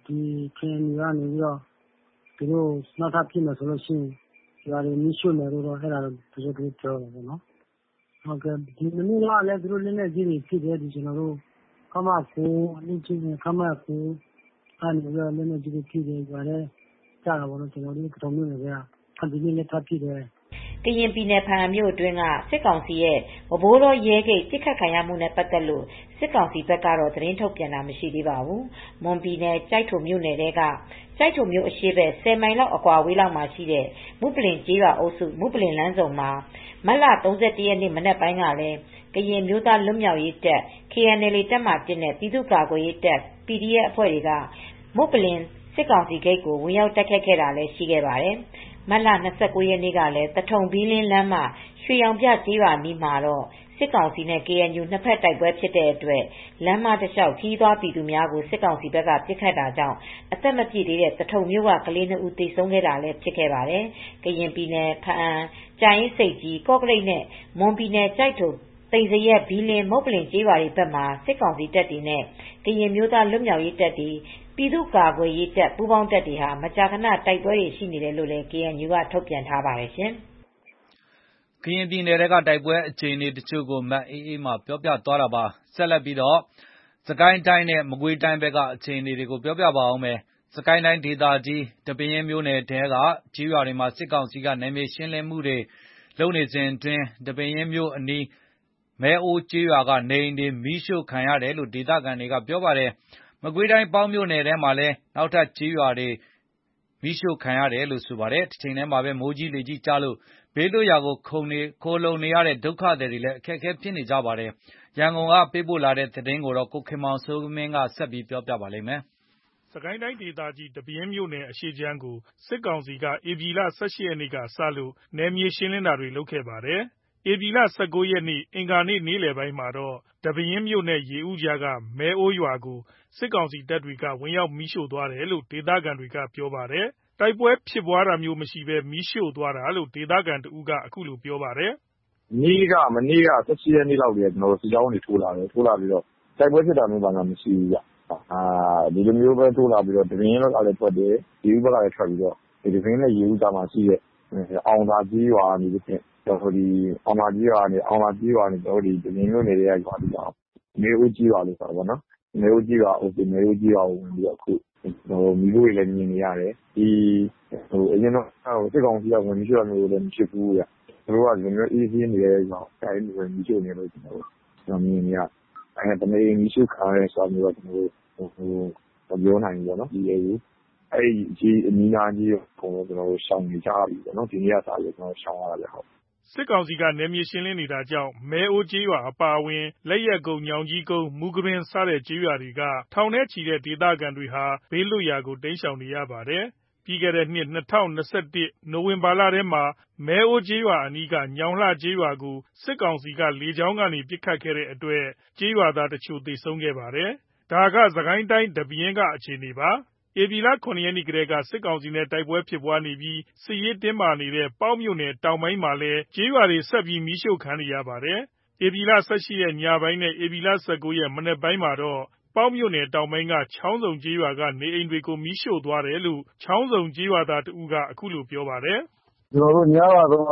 Speaker 3: KNU ကနေပြီးတော့သူတို့နောက်ထပ်ဖြစ်မယ်ဆိုလို့ရှိရင်ရွာတွေမီးရှို့မယ်လို့တော့အဲ့ဒါတော့သူတို့ပြောတယ်ပေါ့နော်ဟုတ်ကဲ့ဒီမနေ့ကလည်းသူတို့လက်နက်ကြီးတွေဖြစ်တယ်ဒီကျွန်တော်တို့ခမကူအနည်းချင်းခမကူအဲ့ဒီတော့လက်နက်ကြီးတွေဖြစ်တယ်ကြတယ်ကြားတာပေါ့နော်ကျွန်တော်တို့တော်မျိုးတွေကဒီနေ့လည်းထပ်ဖြစ်တယ်
Speaker 8: ကရင်ပြည်နယ်ဖားမြို့အတွင်းကစစ်ကောင်စီရဲ့ဝဘိုးတော်ရဲဂိတ်ပြစ်ခတ်ခံရမှုနဲ့ပတ်သက်လို့စစ်ကောင်စီဘက်ကတော့သတင်းထုတ်ပြန်တာမရှိသေးပါဘူး။မွန်ပြည်နယ်ကြိုက်ထုံမြို့နယ်တဲကကြိုက်ထုံမြို့အရှေ့ဘက်10မိုင်လောက်အကွာဝေးလောက်မှာရှိတဲ့မုပလင်ကျေးရွာအုပ်စုမုပလင်လမ်းဆောင်မှာမတ်လ31ရက်နေ့မနက်ပိုင်းကလည်းကရင်မျိုးသားလွတ်မြောက်ရေးတပ် KNL တပ်မှ1နဲ့ပြည်သူ့ကာကွယ်ရေးတပ် PDF အဖွဲ့တွေကမုပလင်စစ်ကောင်စီဂိတ်ကိုဝင်ရောက်တိုက်ခတ်ခဲ့တာလည်းရှိခဲ့ပါတယ်။မတ်လ29ရက်နေ့ကလည်းတထုံဘီလင်းလမ်းမှာရွှေရောင်ပြကျေးရွာနီးမှာတော့စစ်ကောင်စီနဲ့ KNU နှစ်ဖက်တိုက်ပွဲဖြစ်တဲ့အတွက်လမ်းမတစ်လျှောက်ခီးသွားပြည်သူများကိုစစ်ကောင်စီဘက်ကပစ်ခတ်တာကြောင့်အသက်မပြည့်သေးတဲ့တထုံမြို့ကကလေး2ဦးသေဆုံးခဲ့တာလည်းဖြစ်ခဲ့ပါတယ်။ကရင်ပြည်နယ်ဖအံကြိုင်းစိတ်ကြီးကော့ကရိတ်နဲ့မွန်ပြည်နယ်ကြိုက်ထုံသိစရက်ဘီလင်းမုတ်ပလင်ကျေးရွာတွေဘက်မှာစစ်ကောင်စီတပ်တွေနဲ့ကရင်မျိုးသားလွတ်မြောက်ရေးတပ်တွေပြည်သူ့ကာကွယ်ရေးတပ်ပူးပေါင်းတပ်တွေဟာမကြာခဏတိုက်ပွဲတွေရှိနေတယ်လို့လည်း KNU ကထုတ်ပြန်ထားပါတယ်ရှင်
Speaker 2: ။ကရင်ပြည်နယ်ကတိုက်ပွဲအခြေအနေတချို့ကိုမတ်အေးအေးမှပြောပြသွားတာပါ။ဆက်လက်ပြီးစကိုင်းတိုင်းနဲ့မကွေးတိုင်းဘက်ကအခြေအနေတွေကိုပြောပြပါဦးမယ်။စကိုင်းတိုင်းဒေသကြီးဒီပဲယင်းမြို့နယ်ထဲကကျေးရွာတွေမှာစစ်ကောင်စီကနယ်မြေရှင်းလင်းမှုတွေလုပ်နေစဉ်အတွင်းဒီပဲယင်းမြို့အနီးမဲအိုးကျေးရွာကနေအိမ်တွေမီးရှို့ခံရတယ်လို့ဒေသခံတွေကပြောပါတယ်။မကွေးတိုင်းပေါင်းမြို့နယ်ထဲမှာလည်းနောက်ထပ်ကျေးရွာတွေမီးရှို့ခံရတယ်လို့ဆိုပါတယ်။တချိန်တည်းမှာပဲမိုးကြီးလေကြီးကျလို့ဘေးလွတ်ရာကိုခိုလှုံနေရတဲ့ဒုက္ခသည်တွေလည်းအခက်အခဲဖြစ်နေကြပါတယ်။ရန်ကုန်ကပေးပို့လာတဲ့သတင်းကိုကိုခင်မောင်စိုးမင်းကပြောပြပါမယ်
Speaker 7: ။စကိုင်းတိုင်းဒေသကြီးဒီပဲယင်းမြို့နယ်အရှေ့ခြမ်းကိုစစ်ကောင်စီကဧပြီလ18ရက်နေ့ကစလို့နယ်မြေရှင်းလင်းတာတွေလုပ်ခဲ့ပါတယ်။ဧပြီလ19ရက်နေ့အင်္ဂါနေ့နေ့လယ်ပိုင်းမှာတော့ဒီပဲယင်းမြို့နဲ့ရေဦးကြားကမဲအိုးရွာကိုစစ်ကောင်စီတပ်တွေကဝင်ရောက်မီးရှို့သွားတယ်လို့ဒေသခံတွေကပြောပါတယ်။တိုက်ပွဲဖြစ်ပွားတာမျိုးမရှိဘဲမီးရှို့သွားတာလို့ဒေသခံတဦးကအခုလိုပြောပါတယ်
Speaker 9: ။မနေ့က18ရက်နေ့လောက်ကကျွန်တော်စစ်ကြောင်းတွေထိုးလာတယ်ထိုးလာပြီးတော့တိုက်ပွဲဖြစ်တာမျိုးဘာမှမရှိဘူးဗျ။ဒီလိုမျိုးပဲထိုးလာပြီးတော့ဒီပဲယင်းဘက်ကလည်းထွက်တယ်ရေဦးဘက်ကလည်းထွက်ပြီးတော့ဒီပဲယင်းနဲ့ရေဦးကြားမှာရှိတဲ့အောင်သာကြီးရွာနေပြီးတော့ဒီအောင်သာကြီးရွာနေတော့ဒီပဲယင်းမြို့နယ်တွေကရွာပြီးတော့မဲအိုးကြီးရွာလို့ဆိုတာပေါ့နော်မဲအိုးကြီးရွာကိုဝင်ပြီးတော့အခုမီးလို့လည်းမြင်နေရတယ်ဒီအရင်တော့စစ်ကောင်စီကဝင်ပြီးတော့မျိုးလည်းမရှိဘူးဗျသူတို့ကဒီမျိုးအေးအေးနေတဲ့ကြောင့်တိုင်းဝင်ပြီးရှိနေလို့ကျွန်တော်မြင်နေရအဲတနေ့မီးရှိခါရဲဆိုတော့ကျွန်တော်ပြောနိုင်ဘူးပေါ့နော်ဒီလေအဲ့ဒီအနီးနားကြီးကိုကျွန်တော်ရှောင်နေကြပြီပေါ့နော်ဒီနေ့ကစားလို့ကျွန်တော်ရှောင်ရတာလေဟုတ်
Speaker 7: စစ်ကောင်စီကနယ်မြေရှင်းလင်းနေတာကြောင့်မဲအိုးကျေးရွာအပါအဝင်လက်ရက်ကုန်းညောင်ကြီးကုန်းမူကပင်စတဲ့ကျေးရွာတွေကထောင်ထဲချီတဲ့ဒေသခံတွေဟာဘေးလွတ်ရာကိုတိမ်းရှောင်နေရပါတယ်။ပြီးခဲ့တဲ့နှစ်2021နိုဝင်ဘာလထဲမှာမဲအိုးကျေးရွာအနီးကညောင်လှကျေးရွာကိုစစ်ကောင်စီကလေကြောင်းကနေပစ်ခတ်ခဲ့တဲ့အတွက်ကျေးရွာသားတချို့သေဆုံးခဲ့ပါတယ်။ဒါကစကိုင်းတိုင်းဒီပဲယင်းကအခြေအနေပါ။ဧပြီလ9ရက်နေ့ကတည်းကစစ်ကောင်စီနဲ့တိုက်ပွဲဖြစ်ပွားနေပြီးစစ်ရေးတင်းမာနေတဲ့ပေါက်မြို့နယ်တောင်ပိုင်းမှာလည်းကျေးရွာတွေဆက်ပြီးမီးရှို့ခံနေရပါတယ်။ဧပြီလ18ရက်ညပိုင်းနဲ့ဧပြီလ19ရက်မနက်ပိုင်းမှာတော့ပေါက်မြို့နယ်တောင်ပိုင်းကချောင်းစုံကျေးရွာကနေအိမ်တွေကိုမီးရှို့သွားတယ်လို့ချောင်းစုံကျေးရွာသားတဦးကအခုလိုပြောပါတယ်
Speaker 9: ။ကျွန်တော်တို့ညကတော့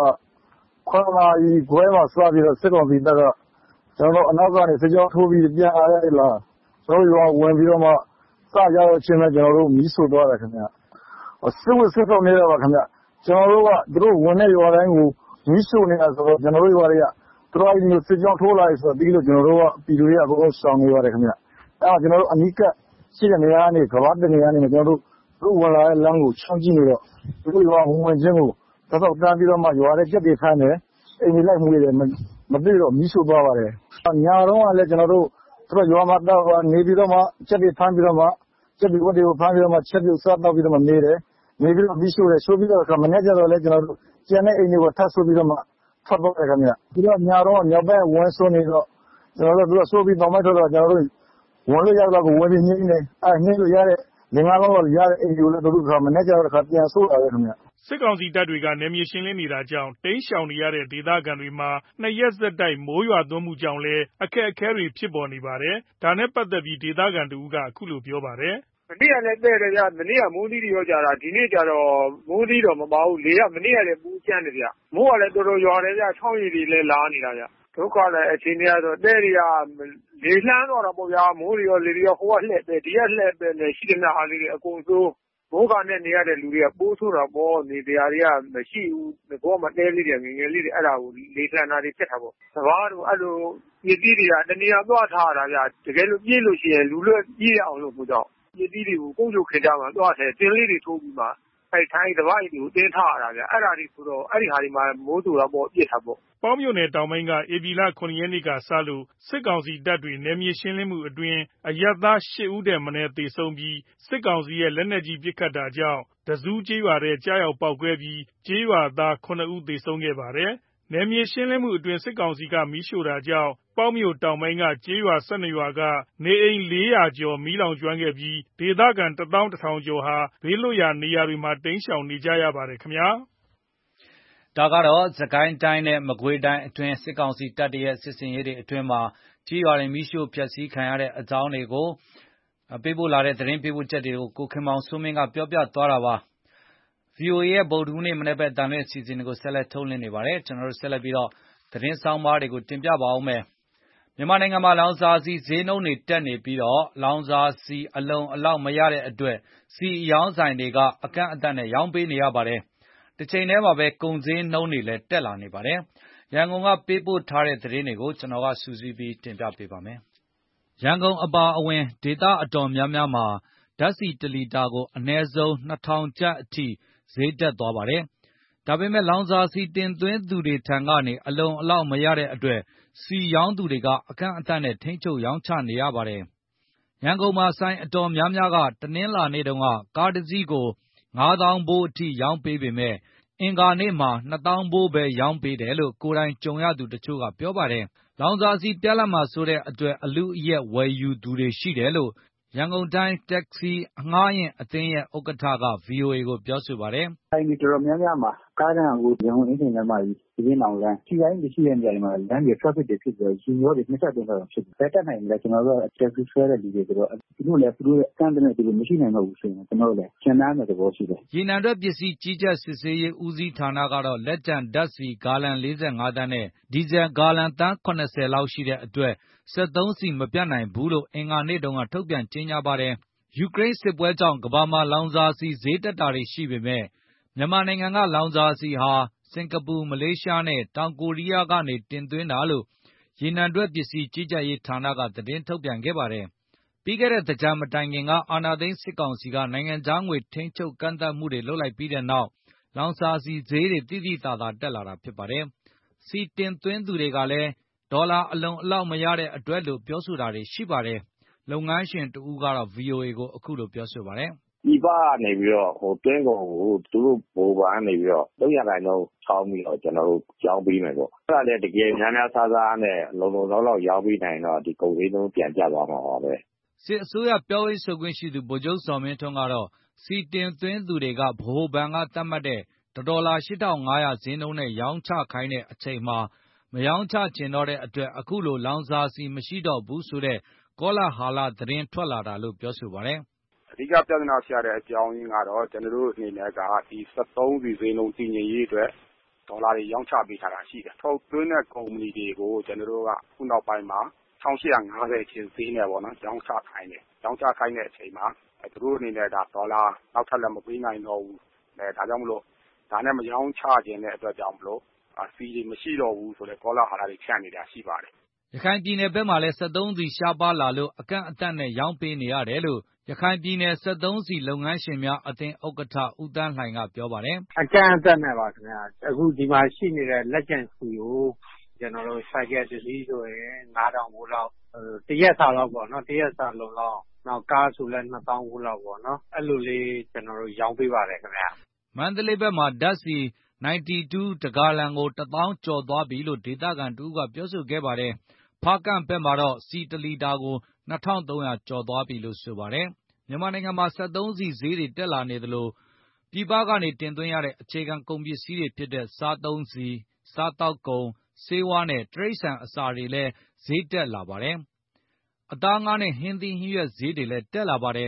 Speaker 9: 9နာရီခွဲမှာစပြီးတော့စစ်ကောင်စီတပ်ကကျွန်တော်တို့အနောက်ကနေစစ်ကြောင်းထိုးပြီးပြန်လာရလားကျွန်တော်ရွာဝင်ပြီးတော့မှစကြတော့ချင်းနဲ့ကျွန်တော်တို့မီးရှို့သွားတယ်ခင်ဗျစစ်ဝတ်စစ်ဆောင်နေတာပါခင်ဗျကျွန်တော်တို့ကသူတို့ဝင်တဲ့ရွာတိုင်းကိုမီးရှို့နေတာဆိုတော့ကျွန်တော်တို့ရွာတွေကသူတို့အဲ့ဒီမျိုးစစ်ကြောင်းထိုးလာပြီဆိုတော့ပြီးလို့ကျွန်တော်တို့ကပြည်သူတွေကအကုန်ရှောင်နေပါတယ်ခင်ဗျအဲ့ဒါကျွန်တော်တို့အနိကရှိတဲ့နေရာကနေကဘာတနေရာနေကျွန်တော်တို့ဝင်လာတဲ့လမ်းကိုချောင်းကြည့်နေတော့သူတို့ရွာဝင်ချင်းကိုတော့တန်းပြီးတော့မှရွာတဲ့ကြက်တွေဖမ်းတယ်အိမ်တွေလိုက်မှုတွေမသိတော့မီးရှို့သွားပါတယ်ညာတော့ကလည်းကျွန်တော်တို့သူတို့ရွာမှာတော့နေပြီးတော့မှကြက်တွေဖမ်းပြီးတော့မှကြက်တွေဝတ်တွေကိုဖမ်းပြီးတော့မှချက်ပြုတ်စားတော့ပြီးတော့မှနေတယ်နေပြီးတော့မီးရှို့တယ်ရှို့ပြီးတော့မနေ့ကျတော့လည်းကျွန်တော်တို့ကျန်တဲ့အိမ်တွေကိုထပ်ဆိုးပြီးတော့မှထွက်သွားတယ်ခင်ဗျပြီးတော့ညာတော့မြောက်ဘက်ဝင်ဆိုးနေတော့ကျွန်တော်တို့ဆိုးပြီးတော့မှထွက်တော့ကျွန်တော်တို့ဝင်လို့ရတော့ကိုဝင်ပြီးညင်းနေနှင်းလို့ရတဲ့ငါးလုံးတော့ရတဲ့အိမ်တွေကိုလည်းတို့ကမနေ့ကျတော့ပြန်ဆိုးလာတယ်ခင်ဗျ
Speaker 7: စစ်ကောင်စီတပ်တွေကနယ်မြေရှင်းလင်းနေတာကြောင့်တိမ်းရှောင်နေရတဲ့ဒေသခံတွေမှာ2ရက်ဆက်တိုက်မိုးရွာသွန်းမှုကြောင့်လည်းအခက်အခဲတွေဖြစ်ပေါ်နေပါတယ်။ဒါနဲ့ပတ်သက်ပြီးဒေသခံတဦးကအခုလိုပြောပါတယ်
Speaker 9: မနေ့ကလည်းတဲ့တယ်ဗျမနေ့ကမိုးသီးတွေရောကြတာဒီနေ့ကျတော့မိုးသီးတော့မပါဘူးလေကမနေ့ကလည်းပူကျန်းတယ်ဗျမိုးကလည်းတော်တော်ရွာတယ်ဗျချောင်းရည်တွေလည်းလာနေတာဗျဒုက္ခလည်းအချိန်တွေကတော့တဲ့တွေကလေလှမ်းတော့တာပေါ့ဗျာမိုးတွေရောလေတွေရောဟိုကလှည့်ပဲဒီကလှည့်ပဲနဲ့ရှိတဲ့အားလေးတွေအကုန်စိုးမိုးကနဲ့နေရတဲ့လူတွေကပိုးဆိုးတာပေါ့နေတရားတွေကမရှိဘူးဘောမတဲလေးတွေငငယ်လေးတွေအဲ့ဒါကိုလေလှမ်းတာတွေဖြစ်တာပေါ့စဘာတို့အဲ့လိုပြည့်တွေကတနေရာသွားထားတာဗျတကယ်လို့ပြည့်လို့ရှိရင်လူလွတ်ပြည့်ရအောင်လို့ကိုကြောင့်ပြည့်တွေကိုကုန်းချုပ်ခေကြမှာသွားတယ်တင်းလေးတွေထိုးပြီးမှအဲ့ထိုင်းတပိုင်းတွေကိုတင်းထားရတာဗျအဲ့ဒါတွေဆိုတော့အဲ့ဒီဟာဒီမှာမိုးတူတာပေါ့ပြစ်တာပေါ့
Speaker 7: ပေါင်းမြို့နယ်တောင်ပိုင်းကဧပြီလ 9 ရက်နေ့ကစလို့စစ်ကောင်စီတပ်တွေနယ်မြေရှင်းလင်းမှုအတွင်းအရပ်သား8 ဦးထက်မနည်းသေဆုံးပြီးစစ်ကောင်စီရဲ့လက်နက်ကြီးပစ်ခတ်တာကြောင့်တဇူးကျေးရွာထဲကြားရောက်ပေါက်ကွဲပြီးကျေးရွာသား9 ဦးသေဆုံးခဲ့ပါတယ်။နယ်မြေရှင်းလင်းမှုအတွင်းစစ်ကောင်စီကမီးရှို့တာကြောင့်ပေါင်းမြို့တောင်ပိုင်းကကျေးရွာ12 ရွာကနေအိမ်400 ကျော်မီးလောင်ကျွမ်းခဲ့ပြီးဒေသခံ11000 ကျော်ဟာဘေးလွတ်ရာနေရာတွေမှာတိမ်းရှောင်နေကြရပါတယ်ခင်ဗျာ
Speaker 2: ။ဒါကတော့စစ်ကိုင်းတိုင်းနဲ့မကွေးတိုင်းအတွင်းစစ်ကောင်စီတပ်တွေရဲ့စစ်စင်ရေးတွေအတွင်းမှာကြေးရွာတွေမီးရှို့ဖျက်ဆီးခံရတဲ့အကြောင်းတွေကိုပေးပို့လာတဲ့သတင်းပေးပို့ချက်တွေကိုကိုခင်မောင်စိုးမင်းကပြောပြသွားတာပါ။ VOA ရဲ့ဗုဒ္ဓဟူးနေ့မနေ့ဘက်တန်လွင့်အစီအစဉ်တွေကိုဆက်လက်ထုတ်လွှင့်နေပါတယ်ကျွန်တော်တို့ဆက်လက်ပြီးတော့သတင်းဆောင်ပါတွေကိုတင်ပြပါဦးမယ်မြန်မာနိုင်ငံမှာလောင်စာဆီဈေးနှုန်းတွေတက်နေပြီးတော့လောင်စာဆီအလုံအလောက်မရတဲ့အတွက်ဆီအရောင်းဆိုင်တွေကအကန့်အသတ်နဲ့ရောင်းပေးနေရပါတယ်တစ်ချိန်တည်းမှာပဲကုန်ဈေးနှုန်းတွေလည်းတက်လာနေပါတယ်ရန်ကုန်ကပေးပို့ထားတဲ့သတင်းတွေကိုကျွန်တော်ကစူးစီးပြီးတင်ပြပေးပါမယ်ရန်ကုန်အပါအဝင်ဒေသအတော်များများမှာဓာတ်ဆီ1လီတာကိုအနည်းဆုံး2000ကျပ်အထိဈေးတက်သွားပါတယ်။ဒါပေမဲ့လောင်စာဆီတင်သွင်းသူတွေထံကနေအလုံအလောက်မရတဲ့အတွက်ဆီရောင်းသူတွေကအကန့်အသတ်နဲ့ထိန်းချုပ်ရောင်းချနေရပါတယ်။ရန်ကုန်မှာဆိုင်အတော်များများကတနင်္လာနေ့တုန်းကကားတစ်စီးကို9000ဘိုးအထိရောင်းပေးပေမဲ့အင်္ဂါနေ့မှာ2000ဘိုးပဲရောင်းပေးတယ်လို့ကိုယ်တိုင်ကြုံရသူတချို့ကပြောပါတယ်။လောင်စာဆီပြတ်လတ်မှာဆိုတဲ့အတွက်အလူအယက်ဝယ်ယူသူတွေရှိတယ်လို့ရန်ကုန်တိုင်းတက္ကစီအငှားယာဉ်အသင်းရဲ့ဥက္ကဋ္ဌက VOA ကိုပြောဆိုပါတယ်
Speaker 10: ။ဆိုင်တွေတော်တော်များများမှာကားတန်းကိုရန်ကုန်အင်းစိန်လမ်းမကြီးဒီင်းအောင်လမ်းခြေတိုင်းမရှိတဲ့နေရာတွေမှာလမ်းတွေ traffic တွေဖြစ်ပြီးရင်ရောတွေနှစ်ဆက်သုံးဆက်တော့ဖြစ်တယ်။ဘယ်တက်နိုင်လဲကျွန်တော်တို့ကတက်စီဆွဲတဲ့လူတွေဆိုတော့သူတို့လည်းသူတို့ကန့်တဲ့သူတွေမရှိနိုင်တော့ဘူးဆိုရင်ကျွန်တော်တို့လည်းကျန်သားတဲ့သဘောရှိတယ်
Speaker 2: ။ရေနံထွက်ပစ္စည်းကြီးကြပ်စစ်ဆေးရေးဦးစီးဌာနကတော့လက်ကျန်ဓာတ်ဆီဂါလံ45သန်းနဲ့ဒီဇယ်ဂါလံသန်း80လောက်ရှိတဲ့အတွက်73ဆီမပြတ်နိုင်ဘူးလို့အင်္ဂါနေ့တုန်းကထုတ်ပြန်ကြေညာပါတယ်။ယူကရိန်းစစ်ပွဲကြောင့်ကမ္ဘာမှာလောင်စာဆီဈေးတက်တာတွေရှိပေမဲ့မြန်မာနိုင်ငံကလောင်စာဆီဟာစင်ကာပူမလေးရှားနဲ့တောင်ကိုရီးယားကနေတင်သွင်းတာလို့ရေနံထွက်ပစ္စည်းကြီးကြပ်ရေးဌာနကသတင်းထုတ်ပြန်ခဲ့ပါတယ်။ပြီးခဲ့တဲ့သင်္ကြန်မတိုင်ခင်ကအာဏာသိမ်းစစ်ကောင်စီကနိုင်ငံခြားငွေထိန်းချုပ်ကန့်သတ်မှုတွေလုပ်လိုက်ပြီးတဲ့နောက်လောင်စာဆီဈေးတွေသိသိသာသာတက်လာတာဖြစ်ပါတယ်။ဆီတင်သွင်းသူတွေကလည်းဒေါ်လာအလုံအလောက်မရတဲ့အတွက်လို့ပြောဆိုတာတွေရှိပါတယ်။လုပ်ငန်းရှင်တဦးကတော့ VOA ကိုအခုလိုပြောဆိုပါတယ်
Speaker 10: ။ဒီပကနေပြီးတော့တွင်းကုန်ကိုသူတို့ဘိုးဘာကနေပြီးတော့300%ချောင်းပြီးတော့ကျွန်တော်တို့ရောင်းပေးမယ်ပေါ့အဲ့ဒါလည်းတကယ်များများစားစားနဲ့လုံလောက်ရောင်းပေးနိုင်တော့ဒီကုန်ဈေးနှုန်းပြန်ကျသွားမှာပါပဲ
Speaker 2: စစ်အစိုးရပြောရေးဆိုခွင့်ရှိသူဗိုလ်ချုပ်စော်မင်းထွန်းကတော့စီတင်သွင်းသူတွေကဗဟိုဘဏ်ကသတ်မှတ်တဲ့ဒေါ်လာ8500ဈေးနှုန်းနဲ့ရောင်းချခိုင်းတဲ့အချိန်မှာမရောင်းချချင်တော့တဲ့အတွက်အခုလိုလောင်စာဆီမရှိတော့ဘူးဆိုတဲ့ကောလဟာလသတင်းထွက်လာတာလို့ပြောဆိုပါတယ်
Speaker 10: အဓိကပြဿနာရှိရတဲ့အကြောင်းရင်းကတော့ကျွန်တော်တို့အနေနဲ့ကဒီ73စီဈေးနှုန်းတည်ငြိမ်ရေးအတွက်ဒေါ်လာတွေရောင်းချပေးထားတာရှိတယ်ထုတ်သွင်းတဲ့ကုမ္ပဏီတွေကိုကျွန်တော်တို့ကခုနောက်ပိုင်းမှာ1850ချင်းဈေးနဲ့ပေါ့နော်ရောင်းချခိုင်းတယ်ရောင်းချခိုင်းတဲ့အချိန်မှာသူတို့အနေနဲ့ဒါဒေါ်လာနောက်ထပ်လည်းမပေးနိုင်တော့ဘူးဒါကြောင့်မလို့ဒါနဲ့မရောင်းချခြင်းတဲ့အတွက်ကြောင့်မလို့စီတွေမရှိတော့ဘူးဆိုတဲ့ကောလဟာလတွေဖြန့်နေတာရှိပါတယ်
Speaker 2: ရခိုင်ပြည်နယ်ဘက်မှာလည်း73စီရှားပါလာလို့အကန့်အသတ်နဲ့ရောင်းပေးနေရတယ်လို့ရခိုင်ပြည်နယ်73စီလုပ်ငန်းရှင်များအသင်းဥက္ကဋ္ဌဦးတန်းလှိုင်ကပြောပါတယ်
Speaker 3: အကန့်အသတ်နဲ့ပါခင်ဗျာအခုဒီမှာရှိနေတဲ့လက်ကျန်စီကိုကျွန်တော်တို့ဆိုင်ကယ်တစ်စီးဆိုရင်9000ဘိုးလောက်တရက်စာလောက်ပေါ့နော်တရက်စာလုံးလောက်နောက်ကားဆိုလဲ2000ဘိုးလောက်ပေါ့နော်အဲ့လိုလေးကျွန်တော်တို့ရောင်းပေးပါတယ်ခင်ဗျာ
Speaker 2: မန္တလေးဘက်မှာဓာတ်ဆီ92တဂါလံကို1000ကျော်သွားပြီလို့ဒေသခံတူကပြောဆိုခဲ့ပါတယ်ဖားကန့်ဘက်မှာတော့ဆီ1လီတာကို2300ကျော်သွားပြီလို့ဆိုပါတယ်မြန်မာနိုင်ငံမှာ73စီဈေးတွေတက်လာနေသလိုပြည်ပကနေတင်သွင်းရတဲ့အခြေခံကုန်ပစ္စည်းတွေဖြစ်တဲ့စားသုံးဆီစားတောက်ကုန်ဆေးဝါးနဲ့တရိတ်ဆန်အစာတွေလည်းဈေးတက်လာပါတယ်အသားငါးနဲ့ဟင်းသီးဟင်းရွက်ဈေးတွေလည်းတက်လာပါတယ်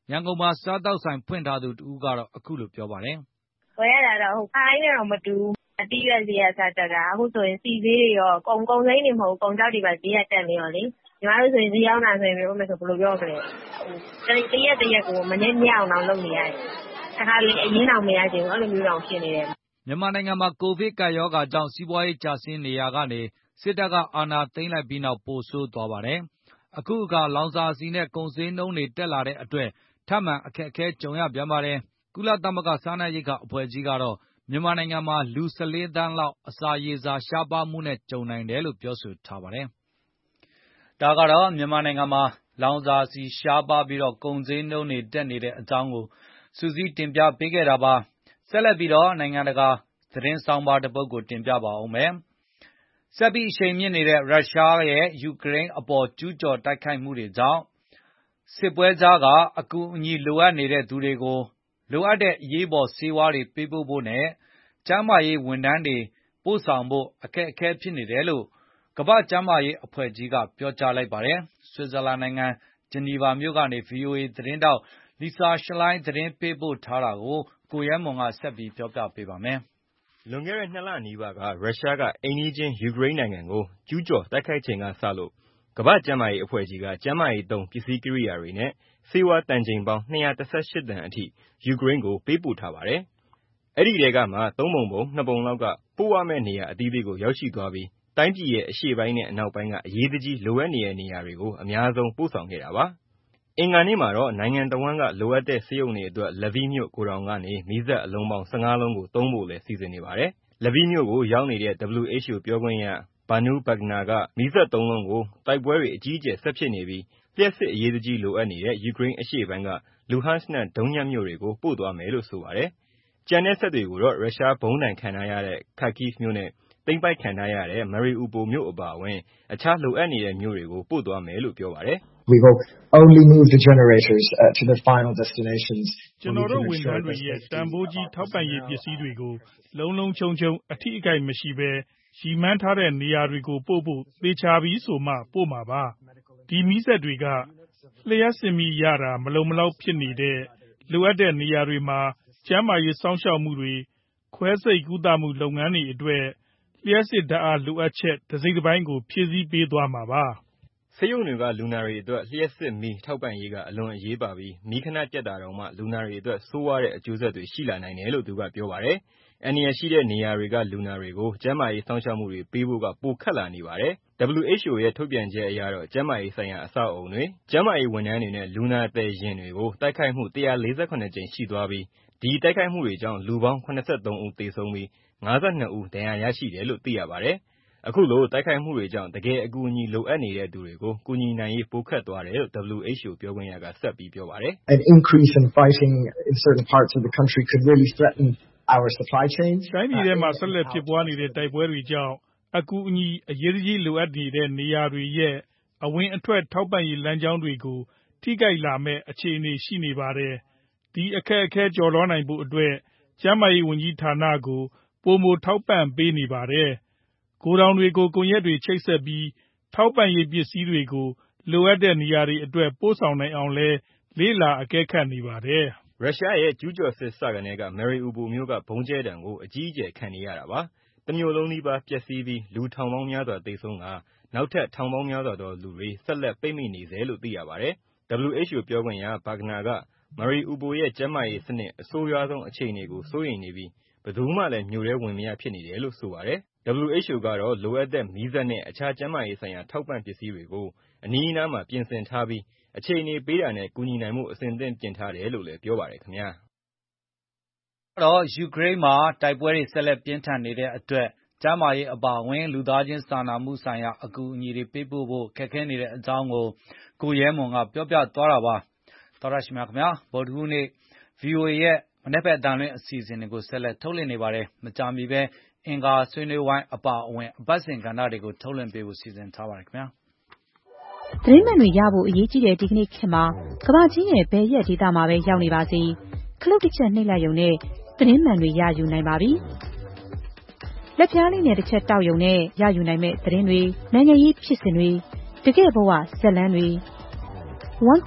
Speaker 2: ရန်ကုန်မှာစားတောက်ဆိုင်ဖွင့်ထားသူတဦးကတော့အခုလိုပြောပါတယ်
Speaker 11: ဝယ်ရတာတော့ခိုင်းနေတော့မတူအတိရွက်ဈေးကစားတက်တာအခုဆိုရင်စီဈေးတွေရောကုန်စိမ်းတွေမဟုတ်ကုန်ကြောက်တွေပါဈေးကတက်နေရောလေညီမတို့ဆိုရင်ဈေးရောက်တာဆိုရင်ပြောမယ်ဆိုဘယ်လိုပြောမလဲတရက်ကိုမနေ့ညအောင်လုပ်နေရတယ်အခါလေးအရင်အောင်မရချင်ဘူးအဲ့လိုမျိုးတော့ဖြစ်နေတယ်
Speaker 2: မြန်မာနိုင်ငံမှာကိုဗစ်ကပ်ရောဂါကြောင့်စီးပွားရေးကျဆင်းနေရကနေစစ်တပ်ကအာဏာသိမ်းလိုက်ပြီးနောက်ပိုဆိုးသွားပါတယ်အခုအခါလောင်စာဆီနဲ့ကုန်စည်နှုန်းတွေတက်လာတဲ့အတွက်ထပ်မံအခက်အခဲကြုံရပြန်ပါတယ်ကုလသမဂ္ဂစားနပ်ရိက္ခာအဖွဲ့ကြီးကတော့မြန်မာနိုင်ငံမှာလူ14 သန်းလောက်အစာရေစာရှားပါးမှုနဲ့ကြုံနိုင်တယ်လို့ပြောဆိုထားပါတယ်ဒါကတော့မြန်မာနိုင်ငံမှာလောင်စာဆီရှားပါးပြီးကုန်စည်နှုန်းတွေတက်နေတဲ့အကြောင်းကိုစူးစီးတင်ပြပေးခဲ့တာပါဆက်လက်ပြီးနိုင်ငံတကာသတင်းဆောင်ပါတစ်ပုဒ်ကိုတင်ပြပါဦးမယ်ဆက်ပြီးအရှိန်မြင့်နေတဲ့ရုရှားရဲ့ယူကရိန်းအပေါ်ကျူးကျော်တိုက်ခိုက်မှုတွေကြောင့်စစ်ပွဲကြားကအကူအညီလိုအပ်နေတဲ့သူတွေကိုလိုအပ်တဲ့အရေးပေါ်ဆေးဝါးတွေပေးပို့ဖို့နဲ့ကျန်းမာရေးဝန်ထမ်းတွေပို့ဆောင်ဖို့အခက်အခဲဖြစ်နေတယ်လို့ကမ္ဘာ့ကျန်းမာရေးအဖွဲ့ကြီးကပြောကြားလိုက်ပါတယ်ဆွစ်ဇာလန်နိုင်ငံဂျနီဗာမြို့ကနေ VOA သတင်းတောက်လီဆာရှလိုင်းသတင်းပေးပို့ထားတာကိုကိုရဲမွန်ကဆက်ပြီးပြောပြပေးပါမယ်
Speaker 12: လွန်ခဲ့တဲ့2 လနီးပါးကရုရှားကအိမ်နီးချင်းယူကရိန်းနိုင်ငံကိုကျူးကျော်တိုက်ခိုက်ချိန်ကစလို့ကမ္ဘာ့ကျန်းမာရေးအဖွဲ့ကြီးကကျန်းမာရေးသုံးပစ္စည်းကိရိယာတွေနဲ့ဆေးဝါးတန်ချိန်ပေါင်း218 တန်အထိယူကရိန်းကိုပေးပို့ထားပါတယ်။အဲ့ဒီတဲကမှ3 ပုံ 2 ပုံလောက်ကပို့ရမယ့်နေရာအသီးသီးကိုရောက်ရှိသွားပြီးတိုင်းပြည်ရဲ့အရှေ့ပိုင်းနဲ့အနောက်ပိုင်းကအရေးတကြီးလိုအပ်နေတဲ့နေရာတွေကိုအများဆုံးပို့ဆောင်ခဲ့တာပါ။အင်္ဂါနေ့မှာတော့နိုင်ငံတော်ဝန်ကလိုအပ်တဲ့ဆေးရုံတွေအတွက်လဗီမြို့ကိုတောင်ကနေမီးစက်အလုံးပေါင်း15 လုံးကိုသုံးဖို့လဲစီစဉ်နေပါတယ်။လဗီမြို့ကိုရောက်နေတဲ့ WHO ပြောခွင့်ရဘာနူးဘဂနာကမီးစက်3 လုံးကိုတိုက်ပွဲတွေအကြီးအကျယ်ဆက်ဖြစ်နေပြီးလျှပ်စစ်အရေးတကြီးလိုအပ်နေတဲ့ယူကရိန်းအရှေ့ပိုင်းကလူဟန့်စ်နဲ့ဒုံညက်မြို့တွေကိုပို့သွားမယ်လို့ဆိုပါတယ်။ကျန်တဲ့စက်တွေကိုတော့ရုရှားဘုံးတိုင်ခံထားရတဲ့ခါကိဗ်မြို့နဲ့သိမ်းပိုက်ခံထားရတဲ့မာရီအူပိုမြို့အပါအဝင်အခြားလိုအပ်နေတဲ့မြို့တွေကိုပို့သွားမယ်လို့ပြောပါတယ်။
Speaker 13: We will only move the generators to the final destinations.
Speaker 7: ကျွန်တော်တို့ဝန်ထမ်းတွေရဲ့တန်ဖိုးကြီးထောက်ပံ့ရေးပစ္စည်းတွေကိုလုံးချုံအထီးအကိုက်မရှိဘဲရီမန်းထားတဲ့နေရာတွေကိုပို့ဖို့သေချာပြီးဆိုမှပို့မှာပါဒီမီးစက်တွေကလျှပ်စစ်မီးရတာမလုံမလောက်ဖြစ်နေတဲ့လိုအပ်တဲ့နေရာတွေမှာကျန်းမာရေးစောင့်ရှောက်မှုတွေခွဲစိတ်ကုသမှုလုပ်ငန်းတွေအတွက်လျှပ်စစ်ဓာတ်အားလိုအပ်ချက်တစ်စိတ်တစ်ပိုင်းကိုဖြည့်ဆည်းပေးသွားမှာပါ
Speaker 12: ဆေးရုံတွေကလူနာတွေအတွက်လျှပ်စစ်မီးထောက်ပံ့ရေးကအလွန်အရေးပါပြီးမီးခဏပြတ်တာတောင်မှလူနာတွေအတွက်ဆိုးဝါးတဲ့အကျိုးဆက်တွေရှိလာနိုင်တယ်လို့သူကပြောပါတယ်။အန္တရာယ်ရှိတဲ့နေရာတွေကလူနာတွေကိုကျန်းမာရေးစောင့်ရှောက်မှုတွေပေးဖို့ကပိုခက်လာနေပါတယ်။ WHO ရဲ့ထုတ်ပြန်ချက်အရတော့ကျန်းမာရေးဆိုင်ရာအဆောက်အအုံတွေကျန်းမာရေးဝန်ထမ်းတွေနဲ့လူနာသယ်ယာဉ်တွေကိုတိုက်ခိုက်မှု148ကြိမ်ရှိသွားပြီးဒီတိုက်ခိုက်မှုတွေကြောင့်လူပေါင်း83ဦးသေဆုံးပြီး52ဦးဒဏ်ရာရရှိတယ်လို့သိရပါတယ်။အခုလိုတိုက်ခိုက်မှုတွေကြောင့်တကယ်အကူအညီလိုအပ်နေတဲ့သူတွေကိုကူညီနိုင်ရေးပိုခက်သွားတယ်လို့ WHO ပြောခွင့်ရကဆက်ပြီးပြောပါတယ်။
Speaker 13: An increase in fighting in certain parts of the country could really threaten our supply chains.
Speaker 7: တိုင်းပြည်ထဲမှာဆက်လက်ဖြစ်ပွားနေတဲ့တိုက်ပွဲတွေကြောင့်အကူအညီအရေးကြီးလိုအပ်နေတဲ့နေရာတွေရဲ့အဝင်အထွက်ထောက်ပံ့ရေးလမ်းကြောင်းတွေကိုထိခိုက်လာမဲ့အခြေအနေရှိနေပါတယ်။ဒီအခက်အခဲကျော်လွှားနိုင်ဖို့အတွက်ကျန်းမာရေးဝန်ကြီးဌာနကိုပိုမိုထောက်ပံ့ပေးနေပါတယ်။ကိုတောင်တွေကိုကွန်ရက်တွေချိတ်ဆက်ပြီးထောက်ပံ့ရေးပစ္စည်းတွေကိုလိုအပ်တဲ့နေရာတွေအတွက်ပို့ဆောင်နိုင်အောင်လဲလေ့လာအကဲခတ်နေပါတယ်
Speaker 12: ။ရုရှားရဲ့ကျူးကျော်စစ်စကနေကမာရီအူပိုမြို့ကဘုံကျဲတံကိုအကြီးအကျယ်ခံနေရတာပါ။တမျိုးလုံးနီးပါးပျက်စီးပြီးလူထောင်ပေါင်းများစွာသေဆုံးကနောက်ထပ်ထောင်ပေါင်းများစွာသောလူတွေဆက်လက်ပိတ်မိနေစေလို့သိရပါတယ်။ WHO ပြောခွင့်ရဘာဂနာကမာရီအူပိုရဲ့ကျန်းမာရေးစနစ်အဆိုးရွားဆုံးအခြေအနေကိုစိုးရိမ်နေပြီးဘယ်သူမှလည်းမြို့ထဲဝင်မရဖြစ်နေတယ်လို့ဆိုပါတယ်။ WHO ကတော့လိုအပ်တဲ့မီးစက်နဲ့အခြားကျန်းမာရေးဆိုင်ရာထောက်ပံ့ပစ္စည်းတွေကိုအနီးအနားမှာပြင်ဆင်ထားပြီးအခြေအနေပေးတာနဲ့ကူညီနိုင်မှုအဆင်သင့်ပြင်ထားတယ်လို့လည်းပြောပါတယ်ခင်ဗျာ
Speaker 2: ။တော့ယူကရိန်းမှာတိုက်ပွဲတွေဆက်လက်ပြင်းထန်နေတဲ့အတွက်ကျန်းမာရေးအပါအဝင်လူသားချင်းစာနာမှုဆိုင်ရာအကူအညီတွေပေးပို့ဖို့ခက်ခဲနေတဲ့အကြောင်းကိုရဲမွန်ကပြောပြသွားတာပါ။သောရရှိမြခင်ဗျာဗုဒ္ဓဟူးနေ့ VOA ရဲ့မနေ့ဖက်အတန်လွင့်အစီအစဉ်တွေကိုဆက်လက်ထုတ်လွှင့်နေပါတယ်။မကြာမီပဲအင်္ဂါဆွေးနွေးဝိုင်းအပါအဝင်အပတ်စဉ်ကဏ္ဍတွေကိုထုတ်လွှင့်ပေးဖို့စီစဉ်ထားပါတယ်ခင်ဗျာ
Speaker 14: ။သတင်းမှန်တွေရဖို့အရေးကြီးတဲ့ဒီကနေ့ခေတ်မှာကမ္ဘာကြီးရဲ့ဘယ်ရက်ဒေသမှာပဲရောက်နေပါစေခလုတ်တစ်ချက်နှိပ်လိုက်ရုံနဲ့သတင်းမှန်တွေရယူနိုင်ပါပြီ။လက်ပြားလေးနဲ့တစ်ချက်တောက်ရုံနဲ့ရယူနိုင်မဲ့သတင်းတွေနိုင်ငံရေးဖြစ်စဉ်တွေတကယ့်ဘဝဇာတ်လမ်းတွေ one click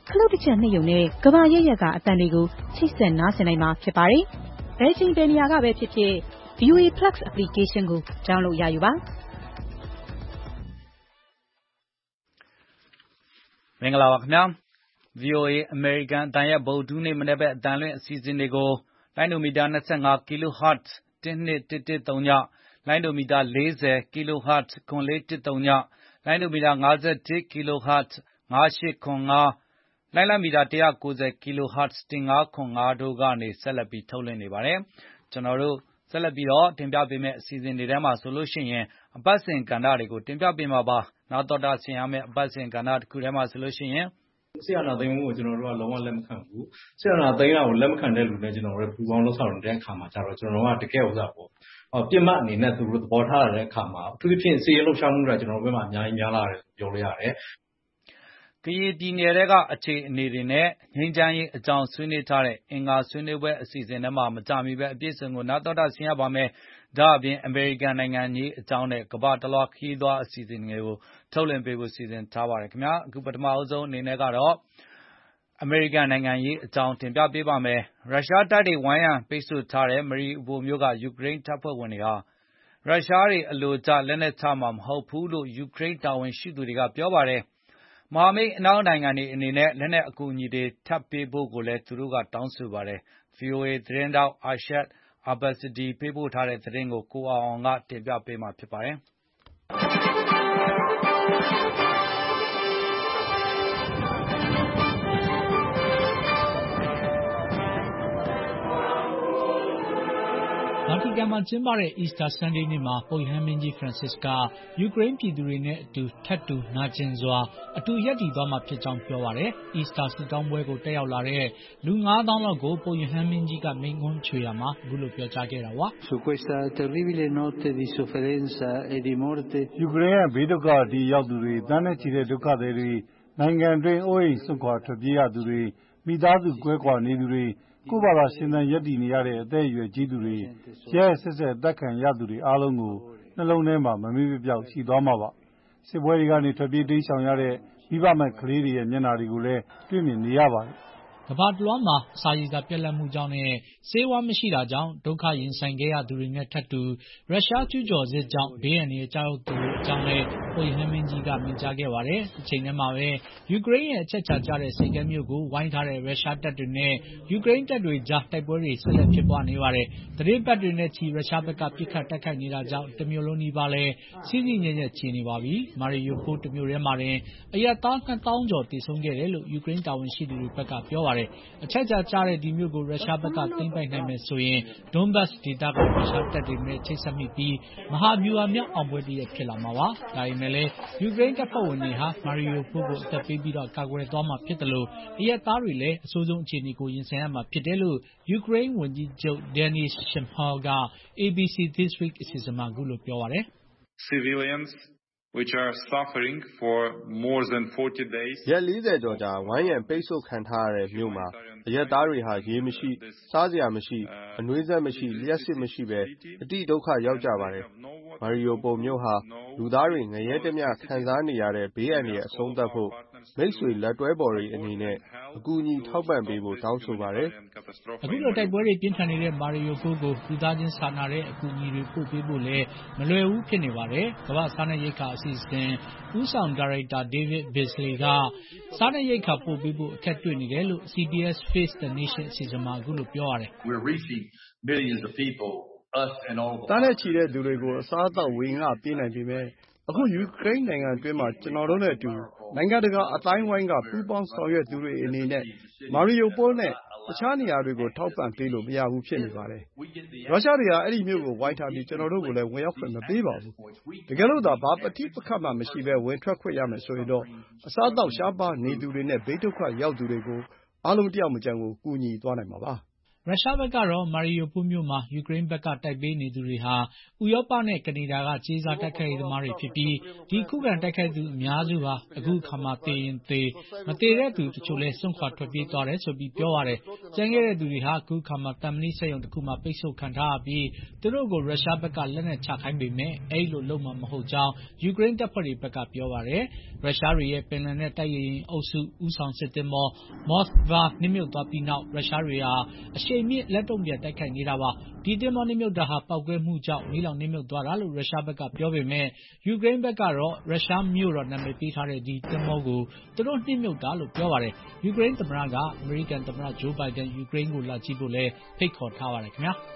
Speaker 14: ခလုတ်တစ်ချက်နှစ်ရုံနဲ့ကမ္ဘာရဲ့ရက်ကအသံတွေကိုချိတ်ဆက်နားဆင်နိုင်မှာဖြစ်ပါတယ်။ဘယ်ချိန်ဘယ်နေရာကပဲဖြစ်ဖြစ် VOA Plus application ကို download ရယူပါ
Speaker 2: မင်္ဂလာပါခင်ဗျာ VOA American အတန်ရဲ့ဗုဒ္ဓဟူးနေ့မနေ့ဘက်အတန်လွင့်အစီအစဉ်တွေကိုလိုင်းဒိုမီတာ25 kHz 1213ညလိုင်းဒိုမီတာ40 kHz 9410ညလိုင်းဒိုမီတာ51 kHz 9805လိုင်းလမီတာ190 kHz 1505တို့ကနေဆက်လက်ပြီးထုတ်လွှင့်နေပါတယ်ကျွန်တော်တို့ဆက်လက်ပြီးတော့တင်ပြပေးမယ့်အစီအစဉ်တွေထဲမှာဆိုလို့ရှိရင်အပတ်စဉ်ကဏ္ဍတွေကိုတင်ပြပေးမှာပါနောက်တော့တာဆင်ရမယ့်အပတ်စဉ်ကဏ္ဍတစ်ခုထဲမှာဆိုလို့ရှိရင်
Speaker 15: ဆရာနာသိန်းကိုကျွန်တော်တို့ကလုံးဝလက်မခံဘူးဆရာနာသိန်းကိုလက်မခံတဲ့လူနဲ့ကျွန်တော်တို့ပူပေါင်းလှုပ်ဆောင်တဲ့အခါမှာကျတော့ကျွန်တော်တို့ကတကယ်ဥစားပေါ့ပြစ်မှတ်အနေနဲ့သူတို့သဘောထားတဲ့အခါမှာအထူးသဖြင့်စီးရဲလှုပ်ရှားမှုတွေကျွန်တော်တို့ဘက်မှာအများကြီးများလာတယ်ပြောလို့ရတယ်
Speaker 2: ကရင်ပြည်နယ်ကအခြေအနေတွေနဲ့ငြိမ်းချမ်းရေးအကြောင်းဆွေးနွေးထားတဲ့အင်္ဂါဆွေးနွေးပွဲအစီအစဉ်ထဲမှာမကြမီပဲအပြည့်စုံကိုနောက်တော့တာဆင်ရပါမယ်ဒါအပြင်အမေရိကန်နိုင်ငံကြီးအကြောင်းနဲ့ကမ္ဘာတလွှာခီးသွွားအစီအစဉ်တွေကိုထုတ်လွှင့်ပေးဖို့စီစဉ်ထားပါတယ်ခင်ဗျာအခုပထမအဆုံးအနေနဲ့ကတော့အမေရိကန်နိုင်ငံရေးအကြောင်းတင်ပြပေးပါမယ်ရုရှားတပ်တွေဝိုင်းရန်ပိတ်ဆို့ထားတဲ့မရီအူပိုမြို့ကယူကရိန်းတပ်ဖွဲ့ဝင်တွေဟာရုရှားတွေအလိုကျလက်နက်ချမှာမဟုတ်ဘူးလို့ယူကရိန်းတာဝန်ရှိသူတွေကပြောပါတယ်မဟာမိတ်အနောက်နိုင်ငံတွေအနေနဲ့လက်နက်အကူအညီတွေထပ်ပေးဖို့ကိုလည်းသူတို့ကတောင်းဆိုပါတယ် VOA သတင်းတောက်အာရှတ်အာဘတ်စဒီပေးပို့ထားတဲ့သတင်းကိုကိုအောင်ကတင်ပြပေးမှာဖြစ်ပါတယ်
Speaker 6: ဗာတီကန်မှာကျင်းပတဲ့ Easter Sunday နေ့မှာပုပ်ရဟန်းမင်းကြီး Francis ကယူကရိန်းပြည်သူတွေနဲ့အတူထပ်တူနာကျင်စွာအတူရပ်တည်သွားမှာဖြစ်ကြောင်းပြောပါတယ်။ Easter ဆုတောင်းပွဲကိုတက်ရောက်လာတဲ့လူ 9000 လောက်ကိုပုပ်ရဟန်းမင်းကြီးကမိန့်ခွန်းချွေရာမှာအခုလိုပြောကြားခဲ့တာပါ။
Speaker 16: Su questa terribile notte di sofferenza e di morte
Speaker 9: ယူကရိန်းရဲ့ဘေးဒုက္ခဒီရောက်သူတွေတန်းနဲ့ချီတဲ့ဒုက္ခသည်တွေနိုင်ငံတွင်းအိုးအိမ်စွန့်ခွာထွက်ပြေးရသူတွေမိသားစုကွဲကွာနေသူတွေကိုယ့်ဘာသာရှင်သန်ရပ်တည်နေရတဲ့အသက်အရွယ်ကြီးသူတွေရဲဆက်ဆက်သက်ခံရသူတွေအားလုံးကိုနှလုံးထဲမှာမမေ့မပြောက်ရှိသွားမှာပါစစ်ပွဲတွေကနေထွက်ပြေးတိမ်းရှောင်ရတဲ့မိဘမဲ့ကလေးတွေရဲ့မျက်နှာတွေကိုလည်းတွေ့မြင်နေရပါတယ်
Speaker 6: ကမ္ဘာတလွှားမှာအစာရေစာပြတ်လတ်မှုကြောင့်နဲ့ဆေးဝါးမရှိတာကြောင့်ဒုက္ခရင်ဆိုင်ခဲ့ရသူတွေနဲ့ထပ်တူရုရှားကျူးကျော်စစ်ကြောင့်ဘေးအန္တရာယ်ကြောက်သူတွေအကြောင်းလည်းပုပ်ရဟန်းမင်းကြီးကမိန့်ကြားခဲ့ပါတယ်။ဒီချိန်ထဲမှာပဲယူကရိန်းရဲ့အချက်ချာကျတဲ့စိတ်ကမ်းမြို့ကိုဝိုင်းထားတဲ့ရုရှားတပ်တွေနဲ့ယူကရိန်းတပ်တွေကြားတိုက်ပွဲတွေဆက်လက်ဖြစ်ပွားနေပါတယ်။သတင်းပတ်တွေနဲ့ချီရုရှားဘက်ကပစ်ခတ်တိုက်ခိုက်နေတာကြောင့်တမျိုးလုံးနီးပါးလဲစီးစီးညံ့ညံ့ချနေပါပြီ။မာရီယိုပိုတမျိုးထဲမှာတင်အရက်သား2000ကျော်တည်ဆုံခဲ့တယ်လို့ယူကရိန်းတာဝန်ရှိသူတွေဘက်ကပြောပါတယ်။အချက်ချာကျတဲ့ဒီမြို့ကိုရုရှားဘက်ကသိမ်းပိုက်နိုင်မယ်ဆိုရင်ဒွန်ဘတ်စ်ဒေသကရုရှားတပ်တွေနဲ့ချိတ်ဆက်မိပြီးမဟာဗျူဟာမြောက်အောင်ပွဲတည်းဖြစ်လာမှာပါ။ဒါပေမဲ့လည်းယူကရိန်းတပ်ဖွဲ့ဝင်တွေဟာမာရီယိုပိုကိုအသက်ပေးပြီးတော့ကာကွယ်သွားမှာဖြစ်တယ်လို့အရက်သားတွေလည်းအဆိုးဆုံးအခြေအနေကိုရင်ဆိုင်ရမှာဖြစ်တယ်လို့ယူကရိန်းဝန်ကြီးချုပ်ဒန်နီရှမ်ဟောက ABC This Week အစီအစဉ်မှာအခုလိုပြောပါတယ်။
Speaker 17: Civilians which are suffering for more than 40 days
Speaker 18: ရက်40ကျော်ကြာဝိုင်းရံပိတ်ဆို့ခံထားရတဲ့မြို့မှာအရက်သားတွေဟာရေမရှိစားစရာမရှိအနွေးဆက်မရှိလျှက်စစ်မရှိပဲအတိဒုက္ခရောက်ကြပါတယ်မာရီယိုပိုမြို့ဟာလူသားတွေငရဲတမျှခံစားနေရတဲ့ဘေးအန္တရာယ်အဆုံးသတ်ဖို့မိတ်ဆွေလက်တွဲပေါ်တွေအနေနဲ့အကူအညီထောက်ပံ့ပေးဖို့တောင်းဆိုပါတယ်
Speaker 6: အခုလိုတိုက်ပွဲတွေပြင်းထန်နေတဲ့မာရီယိုပိုကိုလူသားချင်းစာနာတဲ့အကူအညီတွေပို့ပေးဖို့လည်းမလွယ်ဘူးဖြစ်နေပါတယ်ကမ္ဘာစားနပ်ရိက္ခာအစီအစဉ်ဦးဆောင်ဒါရိုက်တာဒေးဗစ်ဘစ်လီကစားနပ်ရိက္ခာပို့ပေးဖို့အခက်တွေ့နေတယ်လို့ CBS Face the Nation အစီအစဉ်မှာအခုလိုပြောရတယ်
Speaker 19: တားနဲ့ချီတဲ့သူတွေကိုအစားအသောက်ဝေငှပေးနိုင်ပေမဲ့အခုယူကရိန်းနိုင်ငံအတွင်းမှာကျွန်တော်တို့နဲ့အတူနိုင်ငံတကာအတိုင်းဝိုင်းကပူးပေါင်းဆောင်ရွက်သူတွေအနေနဲ့မာရီယိုပိုနဲ့တခြားနေရာတွေကိုထောက်ပံ့ပေးလို့မရဘူးဖြစ်နေပါတယ်ရုရှားတွေကအဲ့ဒီမြို့ကိုဝိုင်းထားပြီးကျွန်တော်တို့ကိုလည်းဝင်ရောက်ခွင့်မပေးပါဘူးတကယ်လို့သာဘာပဋိပက္ခမှမရှိဘဲဝင်ထွက်ခွင့်ရမယ်ဆိုရင်တော့အစားအသောက်ရှားပါးနေသူတွေနဲ့ဘေးဒုက္ခရောက်သူတွေကိုအားလုံးတယောက်မကျန်ကိုကူညီသွားနိုင်မှာပါ
Speaker 20: ရုရှားဘက်ကတော့ Mariupol မြို့မှာ ယူကရိန်းဘက်ကတိုက်ပေးနေသူတွေဟာဥရောပနဲ့ကနေဒါကကြေးစားတိုက်ခိုက်ရေးသမားတွေဖြစ်ပြီးဒီခုခံတိုက်ခိုက်သူအများစုဟာအခုအခါမှာသေရင်သေမသေတဲ့သူတချို့လည်းစွန့်ခွာထွက်ပြေးသွားတယ်ဆိုပြီးပြောပါတယ်။ကျန်ခဲ့တဲ့သူတွေဟာအခုအခါမှာတမ်မဏိစက်ရုံတစ်ခုမှာပိတ်ဆို့ခံထားရပြီးသူတို့ကိုရုရှားဘက်ကလက်နက်ချခိုင်းပေမဲ့အဲ့လိုလုပ်မှာမဟုတ်ကြောင်းယူကရိန်းတပ်ဖွဲ့တွေဘက်ကပြောပါတယ်။ရုရှားတွေရဲ့ပင်လယ်နဲ့တိုက်ရင်အုပ်စုဦးဆောင်စစ်သင်္ဘော Moskva နစ်မြုပ်သွားပြီးနောက်ရုရှားတွေဟာအရှိန်မြင့်လက်တုံ့ပြန်တိုက်ခိုက်နေတာပါ။ဒီသင်္ဘောနစ်မြုပ်တာဟာပောက်ကွဲမှုကြောင့်မီးလောင်နစ်မြုပ်သွားတာလို့ရုရှားဘက်ကပြောပေမဲ့ယူကရိန်းဘက်ကတော့ရုရှားမြို့တော်နာမည်ပေးထားတဲ့ဒီသင်္ဘောကိုသူတို့နစ်မြုပ်တာလို့ပြောပါတယ်။ယူကရိန်းသမ္မတကအမေရိကန်သမ္မတဂျိုးဘိုင်ဒန်ယူကရိန်းကိုလာကြည့်ဖို့လည်းဖိတ်ခေါ်ထားပါတယ်ခင်ဗျာ။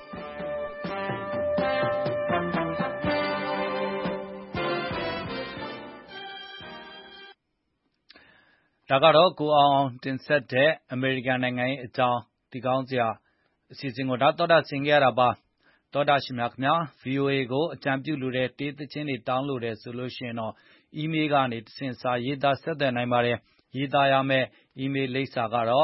Speaker 20: ဒါကတော့ကိုအောင်တင်ဆက်တဲ့အမေရိကန်နိုင်ငံရဲ့အကြောင်းဒီကောင်းစရာအစီအစဉ်ကိုတော်တာဆင်ခဲ့ရတာပါတော်တာရှင်များခင်ဗျာ VOA ကိုအကြံပြုလို့တဲ့တေးသချင်းတွေတောင်းလို့တဲ့ဆိုလို့ရှိရင်တော့အီးမေးလ်ကနေတဆင့်စာရေးသားဆက်သွယ်နိုင်ပါတယ်ရေးသားရမယ့်အီးမေးလ်လိပ်စာကတော့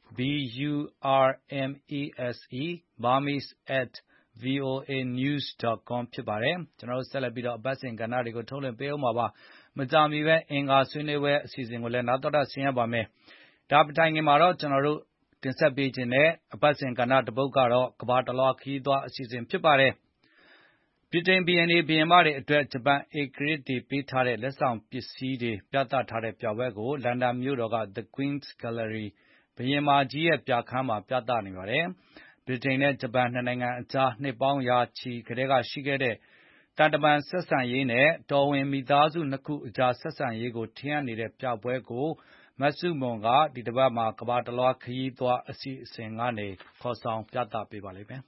Speaker 20: burmese@voanews.com ဖြစ်ပါတယ်ကျွန်တော်တို့ဆက်လက်ပြီးတော့အပတ်စဉ်ကဏ္ဍတွေကိုထုတ်လွှင့်ပေးအောင်ပါမကြမီပဲအင်္ဂါဆွေးနွေးပွဲအစီအစဉ်ကိုလည်းနောက်တော့ဆင်ရပါမယ်ဒါပတိုင်ခင်မှာတော့ကျွန်တော်တို့တင်ဆက်ပေးခြင်းနဲ့အပတ်စဉ်ကဏ္ဍတစ်ပုဒ်ကတော့ကဘာတလွှာခရီးသွားအစီအစဉ်ဖြစ်ပါတယ်ဗြိတိန်ဘီယန်ဘီယံမတွေအတွက်ဂျပန်ဧကရာဇ်တွေပေးထားတဲ့လက်ဆောင်ပစ္စည်းတွေပြသထားတဲ့ပြပွဲကိုလန်ဒန်မြို့တော်က The Queen's Gallery ဘုရင်မကြီးရဲ့ပြခန်းမှာပြသနေပါတယ်ဗြိတိန်နဲ့ဂျပန်နှစ်နိုင်ငံအကြားနှစ်ပေါင်းရာချီကတည်းကရှိခဲ့တဲ့တန်တမန်ဆက်ဆံရေးနဲ့တော်ဝင်မိသားစုနှစ်ခုအကြားဆက်ဆံရေးကိုထင်ဟပ်နေတဲ့ပြပွဲကိုမဆုမွန်ကဒီတစ်ပတ်မှာကဘာတလွှာခရီးသွားအစီအစဉ်ကနေခေါ်ဆောင်ပြသပေးပါလိမ့်မယ်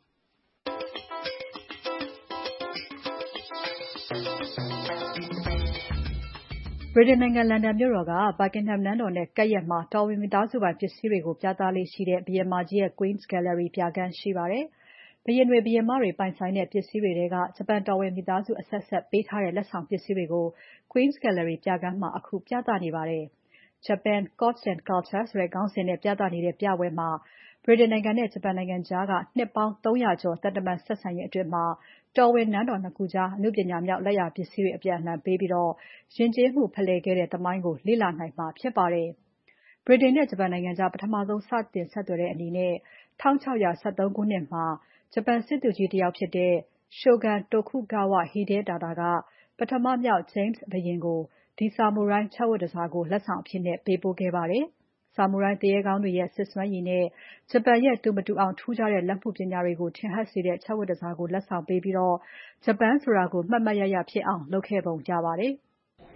Speaker 14: ဗြိတိန်နိုင်ငံလန်ဒန်မြို့တော်က Buckingham နန်းတော်နဲ့ကပ်လျက်မှာတော်ဝင်မိသားစုပိုင်ပစ္စည်းတွေကိုပြသလေ့ရှိတဲ့ဘုရင်မကြီးရဲ့ Queen's Gallery ပြခန်းရှိပါတယ်။ဘုရင်တွေဘုရင်မတွေပိုင်ဆိုင်တဲ့ပစ္စည်းတွေထဲကဂျပန်တော်ဝင်မိသားစုအဆက်ဆက်ပေးထားတဲ့လက်ဆောင်ပစ္စည်းတွေကို Queen's Gallery ပြခန်းမှာအခုပြသနေပါတယ်။ Japan Courts and Culture ဆိုတဲ့ခေါင်းစဉ်နဲ့ပြသနေတဲ့ပြပွဲမှာဗြိတိန်နိုင်ငံနဲ့ဂျပန်နိုင်ငံကြားကနှစ်ပေါင်း300ကျော်တန်တမန်ဆက်ဆံရေးအတွင်းတော်ဝင်နန်းတော်နှစ်ခုကြားအနုပညာမြောက်လက်ရာပစ္စည်းတွေအပြန်အလှန်ပေးပြီးယဉ်ကျေးမှုဖလှယ်ခဲ့တဲ့သမိုင်းကိုလေ့လာနိုင်မှာဖြစ်ပါတယ်။ ဗြိတိန်နဲ့ဂျပန်နိုင်ငံကြားပထမဆုံးစတင်ဆက်သွယ်တဲ့အနေနဲ့1613ခုနှစ်မှာဂျပန်စစ်သူကြီးတယောက်ဖြစ်တဲ့ Shogun Tokugawa Hidetada ကပထမမြောက် James ဘုရင်ကိုဒီဆာမူရိုင်းခြောက်ဝတ်တန်ဆာကိုလက်ဆောင်အဖြစ်ပေးပို့ခဲ့ပါတယ်။ဆာမူရိုင်းသူရဲကောင်းတွေရဲ့စစ်စွမ်းရည်နဲ့ဂျပန်ရဲ့တူမတူအောင်ထူးခြားတဲ့လက်မှုပညာတွေကိုထင်ဟပ်စေတဲ့ခြောက်ဝတ်တန်ဆာကိုလက်ဆောင်ပေးပြီးဂျပန်ဆိုတာကိုမှတ်မှတ်ရရဖြစ်အောင်လုပ်ခဲ့ပုံရပါတယ်။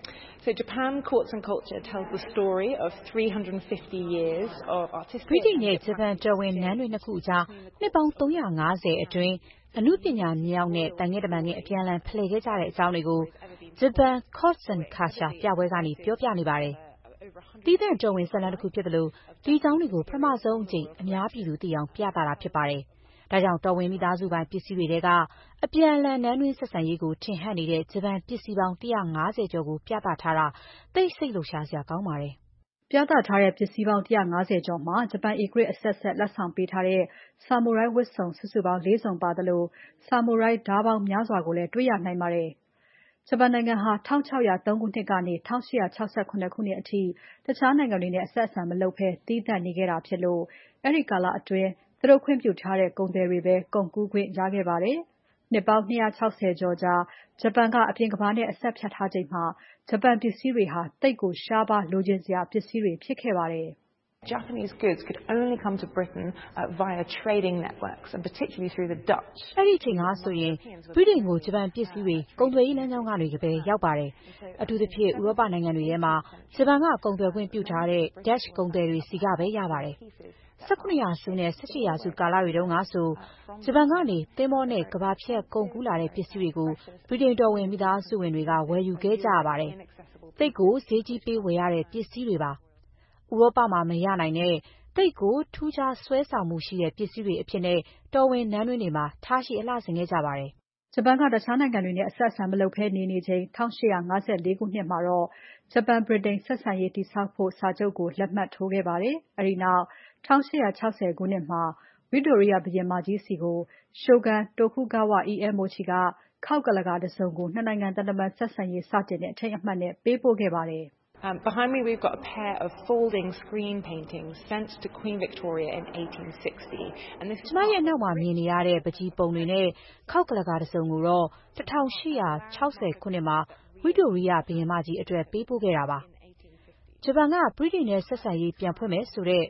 Speaker 21: Japan Courts and Culture tells the story of 350 years of artistic
Speaker 14: ဗြိတိန်နဲ့ဂျပန်တော်ဝင်နန်းတွေနှစ်ခုကြားနှစ်ပေါင်း350အတွင်းအနုပညာမြောက်နဲ့တန်ငယ်တမန်ငယ်အပြန်အလှန်ဖလှယ်ခဲ့ကြတဲ့အကြောင်းတွေကို Japan Courts and Culture ပြပွဲကနေပြောပြနေပါတယ်။သီးသန့်တော်ဝင်ဇာတ်လမ်းတစ်ခုဖြစ်တယ်လို့ဒီအကြောင်းတွေကိုပထမဆုံးအကြိမ်အများပြည်သူသိအောင်ပြသတာဖြစ်ပါတယ်။ဒါကြောင့်တော်ဝင်မိသားစုပိုင်ပစ္စည်းတွေထဲကအပြန်အလှန်နန်းတွင်းဆက်ဆံရေးကိုထင်ဟပ်နေတဲ့ဂျပန်ပစ္စည်းပေါင်း150ကျော်ကိုပြသထားတာသိစိတ်လှုပ်ရှားစရာကောင်းပါတယ်။ပြသထားတဲ့ပစ္စည်းပေါင်း150ကျော်မှာဂျပန်ဧကရာဇ်အဆက်ဆက်လက်ဆောင်ပေးထားတဲ့ဆာမူရိုင်းဝတ်စုံစုစုပေါင်း4စုံပါသလိုဆာမူရိုင်းဓားပေါင်းများစွာကိုလည်းတွေ့ရနိုင်ပါတယ်။ဂျပန်နိုင်ငံဟာ1603ခုနှစ်ကနေ1868ခုနှစ်အထိတခြားနိုင်ငံတွေနဲ့အဆက်အဆံမလုပ်ဘဲသီးသန့်နေခဲ့တာဖြစ်လို့အဲဒီကာလအတွင်းသူတို့ခွင့်ပြုထားတဲ့ကုန်သည်တွေပဲကုန်ကူးခွင့်ရခဲ့ပါတယ်။နှစ်ပေါင်း260ကျော်ကြာဂျပန်ကအပြင်ကမ္ဘာနဲ့အဆက်ဖြတ်ထားချိန်မှာဂျပန်ပစ္စည်းတွေဟာသိပ်ကိုရှားပါးလိုချင်စရာပစ္စည်းတွေဖြစ်ခဲ့ပါတယ်။
Speaker 21: Japanese goods could only come to Britain via trading networks and particularly through the Dutch.
Speaker 14: အဲ့ဒီအချိန်ကဆိုရင်ဗြိတိန်ကိုဂျပန်ပစ္စည်းတွေကုန်သွယ်ရေးလမ်းကြောင်းကနေပဲရောက်ပါတယ်။အထူးသဖြင့်ဥရောပနိုင်ငံတွေထဲမှာဂျပန်ကကုန်သွယ်ခွင့်ပြုထားတဲ့ Dutch ကုန်သည်တွေစီကပဲရပါတယ်။18ရာစုနဲ့18ရာစုကာလတွေတုန်းကဆိုဂျပန်ကနေသင်္ဘောနဲ့ကမ္ဘာဖြတ်ကုန်ကူးလာတဲ့ပစ္စည်းတွေကိုဗြိတိန်တော်ဝင်မိသားစုဝင်တွေကဝယ်ယူခဲ့ကြရပါတယ်။သိပ်ကိုဈေးကြီးပေးဝယ်ရတဲ့ပစ္စည်းတွေပါ။ဥရောပမှာမရနိုင်တဲ့သိပ်ကိုထူးခြားဆွဲဆောင်မှုရှိတဲ့ပစ္စည်းတွေအဖြစ်နဲ့တော်ဝင်နန်းတွင်းတွေမှာထားရှိအလှဆင်ခဲ့ကြပါတယ်။ဂျပန်ကတခြားနိုင်ငံတွေနဲ့အဆက်အဆံမလုပ်ဘဲနေချိန်1854ခုနှစ်မှာတော့ဂျပန်ဗြိတိန်ဆက်ဆံရေးတည်ဆောက်ဖို့စာချုပ်ကိုလက်မှတ်ထိုးခဲ့ပါတယ်။အဲဒီနောက်1860ခုနှစ်မှာ
Speaker 1: ဝိတိုရိယဘုရင်မကြီးဆီကို Shogun Tokugawa Iemochi ကခေါက်ကုလားကာတစုံကို 2 နိုင်ငံသံတမန်ဆက်ဆံရေးစတင်တဲ့အထိမ်းအမှတ်နဲ့ပေးပို့ခဲ့ပါတယ်။
Speaker 21: Behind me we've got a pair of folding screen paintings sent to Queen Victoria in 1860. And this
Speaker 14: ကျမရဲ့နောက်မှာမြင်နေရတဲ့ပကြီးပုံတွေနဲ့ခေါက်ကုလားကာတစုံကိုတော့1860ခုနှစ်မှာဝိတိုရိယဘုရင်မကြီးအတွက်ပေးပို့ခဲ့တာပါ။ဂျပန်ကဗြိတိန်နဲ့ဆက်ဆံရေးပြန်ဖွင့်မယ်ဆိုတဲ့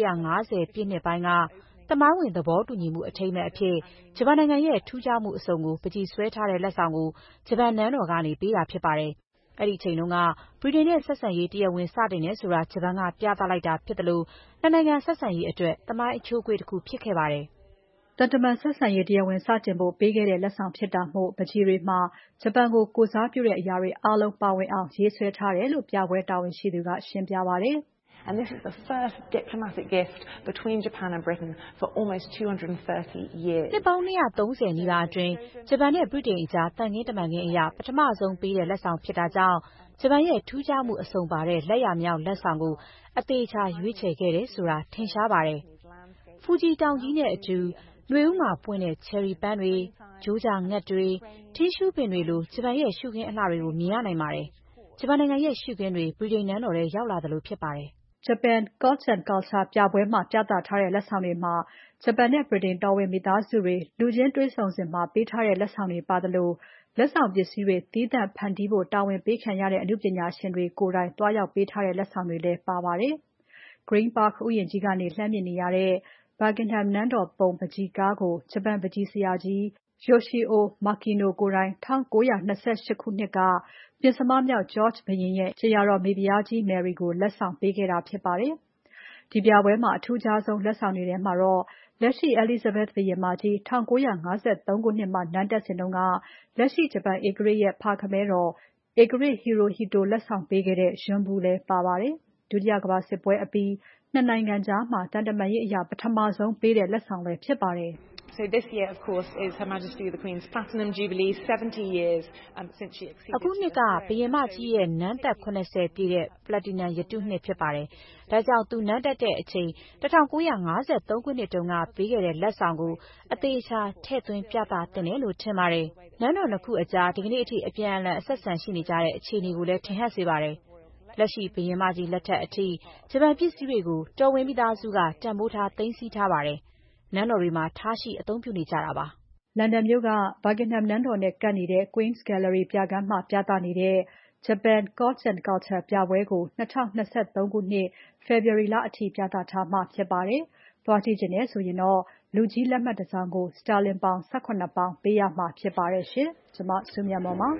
Speaker 14: 1950ပြည့်နှစ်ပိုင်းကသမိုင်းဝင်သဘောတူညီမှုအထိမ်းအမှတ်အဖြစ်ဂျပန်နိုင်ငံရဲ့ထူးခြားမှုအစုံကိုပကြီးဆွဲထားတဲ့လက်ဆောင်ကိုဂျပန်နန်းတော်ကနေပေးတာဖြစ်ပါတယ်။အဲ့ဒီအချိန်တုန်းကဗြိတိန်နဲ့ဆက်ဆံရေးတရားဝင်စတင်နေဆိုတာဂျပန်ကပြသလိုက်တာဖြစ်တယ်လို့နှစ်နိုင်ငံဆက်ဆံရေးအတွက်သမိုင်းအချိုးအကွေ့တစ်ခုဖြစ်ခဲ့ပါတယ်။သံတမန်ဆက်ဆံရေးတရားဝင်စတင်ဖို့ပေးခဲ့တဲ့လက်ဆောင်ဖြစ်တာမို့ပကြီးတွေမှာဂျပန်ကိုကိုစားပြုတဲ့အရာတွေအားလုံးပါဝင်အောင်ရေးဆွဲထားတယ်လို့ပြပွဲတာဝန်ရှိသူကရှင်းပြပါတယ်။
Speaker 21: And this is the first diplomatic gift between Japan and Britain for almost 230 years.
Speaker 14: နှစ်ပေါင်း230နီးပါးအတွင်းဂျပန်နဲ့ဗြိတိန်အကြားတန်ခင်းတမန်ခင်းအရာပထမဆုံးပေးတဲ့လက်ဆောင်ဖြစ်တာကြောင့်ဂျပန်ရဲ့ထူးခြားမှုအစုံပါတဲ့လက်ရမြောက်လက်ဆောင်ကိုအသေးချာရွေးချယ်ခဲ့တယ်ဆိုတာထင်ရှားပါတယ်။ဖူဂျီတောင်ကြီးနဲ့အတူနွေဦးမှာပွင့်တဲ့ချယ်ရီပန်းတွေ၊ဂျိုးကြာငှက်တွေ၊ထင်းရှူးပင်တွေလိုဂျပန်ရဲ့ရှုခင်းအလှတွေကိုမြင်ရနိုင်ပါတယ်။ဂျပန်နိုင်ငံရဲ့ရှုခင်းတွေဗြိတိန်နန်းတော်ထဲရောက်လာသလိုဖြစ်ပါတယ်။ Japan Cults and Culture ပြပွဲမှာပြသထားတဲ့လက်ဆောင်တွေမှာဂျပန်နဲ့ဗြိတိန်တော်ဝင်မိသားစုတွေလူချင်းတွေ့ဆုံစဉ်မှာပေးထားတဲ့လက်ဆောင်တွေပါသလိုလက်ဆောင်ပစ္စည်းတွေသီးသန့်ဖန်တီးဖို့တာဝန်ပေးခံရတဲ့အနုပညာရှင်တွေကိုယ်တိုင်သွားရောက်ပေးထားတဲ့လက်ဆောင်တွေလည်းပါပါတယ်။ Green Park ဥယျာဉ်ကြီးကနေလှမ်းမြင်နေရတဲ့ Buckingham နန်းတော်ပုံပန်းချီကားကိုဂျပန်ပန်းချီဆရာကြီး Yoshio Makino ကိုယ်တိုင်1928ခုနှစ်ကပဉ္စမမြောက် George ဘုရင်ရဲ့ကြယ်ယာတော်မိဖုရားကြီး Mary ကိုလက်ဆောင်ပေးခဲ့တာဖြစ်ပါတယ်။ ဒီပြပွဲမှာအထူးခြားဆုံးလက်ဆောင်တွေထဲမှာတော့လက်ရှိ Elizabeth ဘုရင်မကြီး1953ခုနှစ်မှာနန်းတက်စဉ်ကလက်ရှိဂျပန်ဧကရာဇ်ရဲ့ဖခမည်းတော်ဧကရာဇ် Hirohito လက်ဆောင်ပေးခဲ့တဲ့ ယွန်းဗူးလည်းပါပါတယ်။ဒုတိယကမ္ဘာစစ်ပွဲအပြီးနှစ်နိုင်ငံကြားသံတမန်ရေးအရပထမဆုံးပေးတဲ့လက်ဆောင်လည်းဖြစ်ပါတယ်။
Speaker 21: So this year, of course, is Her Majesty the Queen's Platinum Jubilee, 70 years since she exceeded.
Speaker 14: အခုနှစ်ကဘုရင်မကြီးရဲ့နန်းသက်80ပြည့်တဲ့ Platinum ရတုနှစ်ဖြစ်ပါတယ်။ဒါကြောင့်သူနန်းတက်တဲ့အချိန်1953ခုနှစ်တုန်းကပေးခဲ့တဲ့လက်ဆောင်ကိုအသေးချာထည့်သွင်းပြသသင့်တယ်လို့ထင်ပါတယ်။နန်းတော်နှစ်ခုအကြားဒီကနေ့အထိအပြန်အလှန်အဆက်ဆံရှိနေကြတဲ့အခြေအနေကိုလည်းထင်ဟပ်စေပါတယ်။လက်ရှိဘုရင်မကြီးလက်ထက်အထိဂျပန်ပစ္စည်းတွေကိုတော်ဝင်မိသားစုကတန်ဖိုးထားသိမ်းဆည်းထားပါတယ်။နန်းတော်တွေမှာထားရှိအသုံးပြုနေကြတာပါ။ လန်ဒန်မြို့က Buckingham နန်းတော်နဲ့ကပ်နေတဲ့ Queen's Gallery ပြခန်းမှာပြသနေတဲ့ Japan Cults and Culture ပြပွဲကို2023ခုနှစ် February လအထိပြသထားမှာဖြစ်ပါတယ်။သွားကြည့်ချင်တယ်ဆိုရင်တော့လူကြီးလက်မှတ်တစောင်ကို စတာလင်ပေါင်18ပေါင်ပေးရမှာဖြစ်ပါတယ်ရှင်။ကျွန်မစုမြတ်မွန်ပါ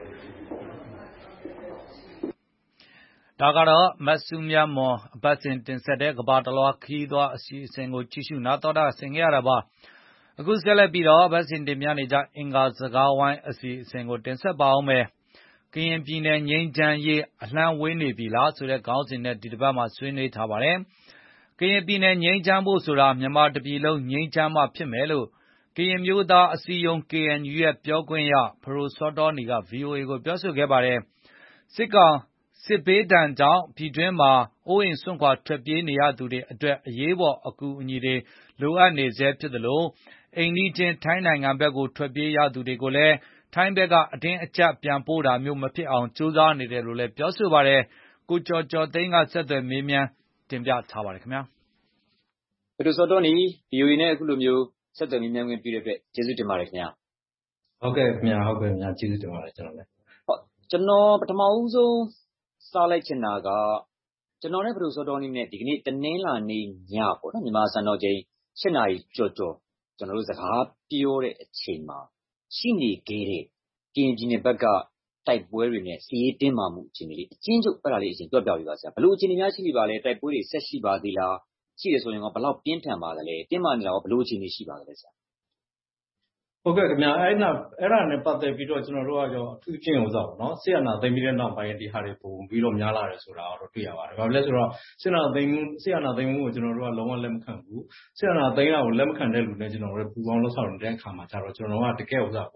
Speaker 2: ဒါကတော့မတ်စုမြတ်မွန်အပတ်စဉ်တင်ဆက်တဲ့ကဘာတလွားခီးသွားအစီအစဉ်ကိုကြည့်ရှုနားတော်တာဆင်ခဲ့ရတာပါအခုဆက်လက်ပြီးတော့အပတ်စဉ်တင်ပြနေကြအင်္ဂါစကားဝိုင်းအစီအစဉ်ကိုတင်ဆက်ပါအောင်မယ်ကရင်ပြည်နယ်ငြိမ်းချမ်းရေးအလှမ်းဝေးနေပြီလားဆိုတဲ့ခေါင်းစဉ်နဲ့ဒီတစ်ပတ်မှာဆွေးနွေးထားပါတယ်ကရင်ပြည်နယ်ငြိမ်းချမ်းဖို့ဆိုတာမြန်မာတပြည်လုံးငြိမ်းချမ်းမှဖြစ်မယ်လို့ကရင်မျိုးသားအစည်းအရုံး KNU ရဲ့ပြောခွင့်ရဖဒိုစောတောနီက VOA ကိုပြောဆိုခဲ့ပါတယ်စစ်ဘေးဒဏ်ကြောင့်ပြည်တွင်းမှာအိုးအိမ်စွန့်ခွာထွက်ပြေးနေရသူတွေအတွက်အရေးပေါ်အကူအညီတွေလိုအပ်နေဆဲဖြစ်သလိုအိမ်နီးချင်းထိုင်းနိုင်ငံဘက်ကိုထွက်ပြေးရသူတွေကိုလည်းထိုင်းဘက်ကအတင်းအကျပ်ပြန်ပို့တာမျိုးမဖြစ်အောင်ကြိုးစားနေတယ်လို့လည်းပြောဆိုပါတယ်ကိုကျော်ကျော်သိန်းကဆက်သွယ်မေးမြန်းတင်ပြထားပါတယ်ခင်ဗျာ
Speaker 22: ဖဒိုစောတောနီ VOA နဲ့အခုလိုမျိုးဆက်သွယ်မေးမြန်းခွင့်ပြုတဲ့အတွက်ကျေးဇူးတင်ပါတယ်ခင်ဗျာ
Speaker 15: ဟုတ်ကဲ့ခင်ဗျာကျေးဇူးတင်ပါတယ်ကျွန်တော်လည်း
Speaker 22: ဟုတ်ကျွန်တော်ပထမဦးဆုံးစားလိုက်ချင်တာကကျွန်တော်နဲ့ဖဒိုစောတောနီနဲ့ဒီကနေ့တနင်္လာနေ့ညပေါ့နော်မြန်မာစံတော်ချိန်7နာရီကျော်ကျွန်တော်တို့စကားပြောတဲ့အချိန်မှာရှိနေခဲ့တဲ့ကရင်ပြည်နယ်ဘက်ကတိုက်ပွဲတွေနဲ့စီးရေးတင်းမာမှုအခြေအနေလေးအချင်းချုပ်အဲ့ဒါလေးအရင်တွက်ပြပြပါဆရာဘယ်လိုအခြေအနေများရှိနေပါလဲတိုက်ပွဲတွေဆက်ရှိပါသေးလားရှိတယ်ဆိုရင်ကဘယ်လောက်ပြင်းထန်ပါသလဲတင်းမာနေတာကဘယ်လိုအခြေအနေရှိပါသလဲဆရာ
Speaker 15: ဟုတ်ကဲ့ခင်ဗျာအဲ့ဒါနဲ့ပတ်သက်ပြီးတော့ကျွန်တော်တို့ကကြောအထူးဖြင့်ဥစားပေါ့နော်ဆီယနာသိမ်းပြီးတဲ့နောက်ပိုင်းဒီဟာတွေပုံပြီးတော့များလာတယ်ဆိုတာတော့တွေ့ရပါတယ်။ဘာဖြစ်လဲဆိုတော့ဆီယနာသိမ်းမှုကိုကျွန်တော်တို့ကလုံးဝလက်မခံဘူး။ဆီယနာသိမ်းတာကိုလက်မခံတဲ့လူနဲ့ကျွန်တော်တို့ပူပေါင်းလှုပ်ဆောင်နေတဲ့အခါမှာကျတော့ကျွန်တော်တို့ကတကယ်ဥစားပေါ့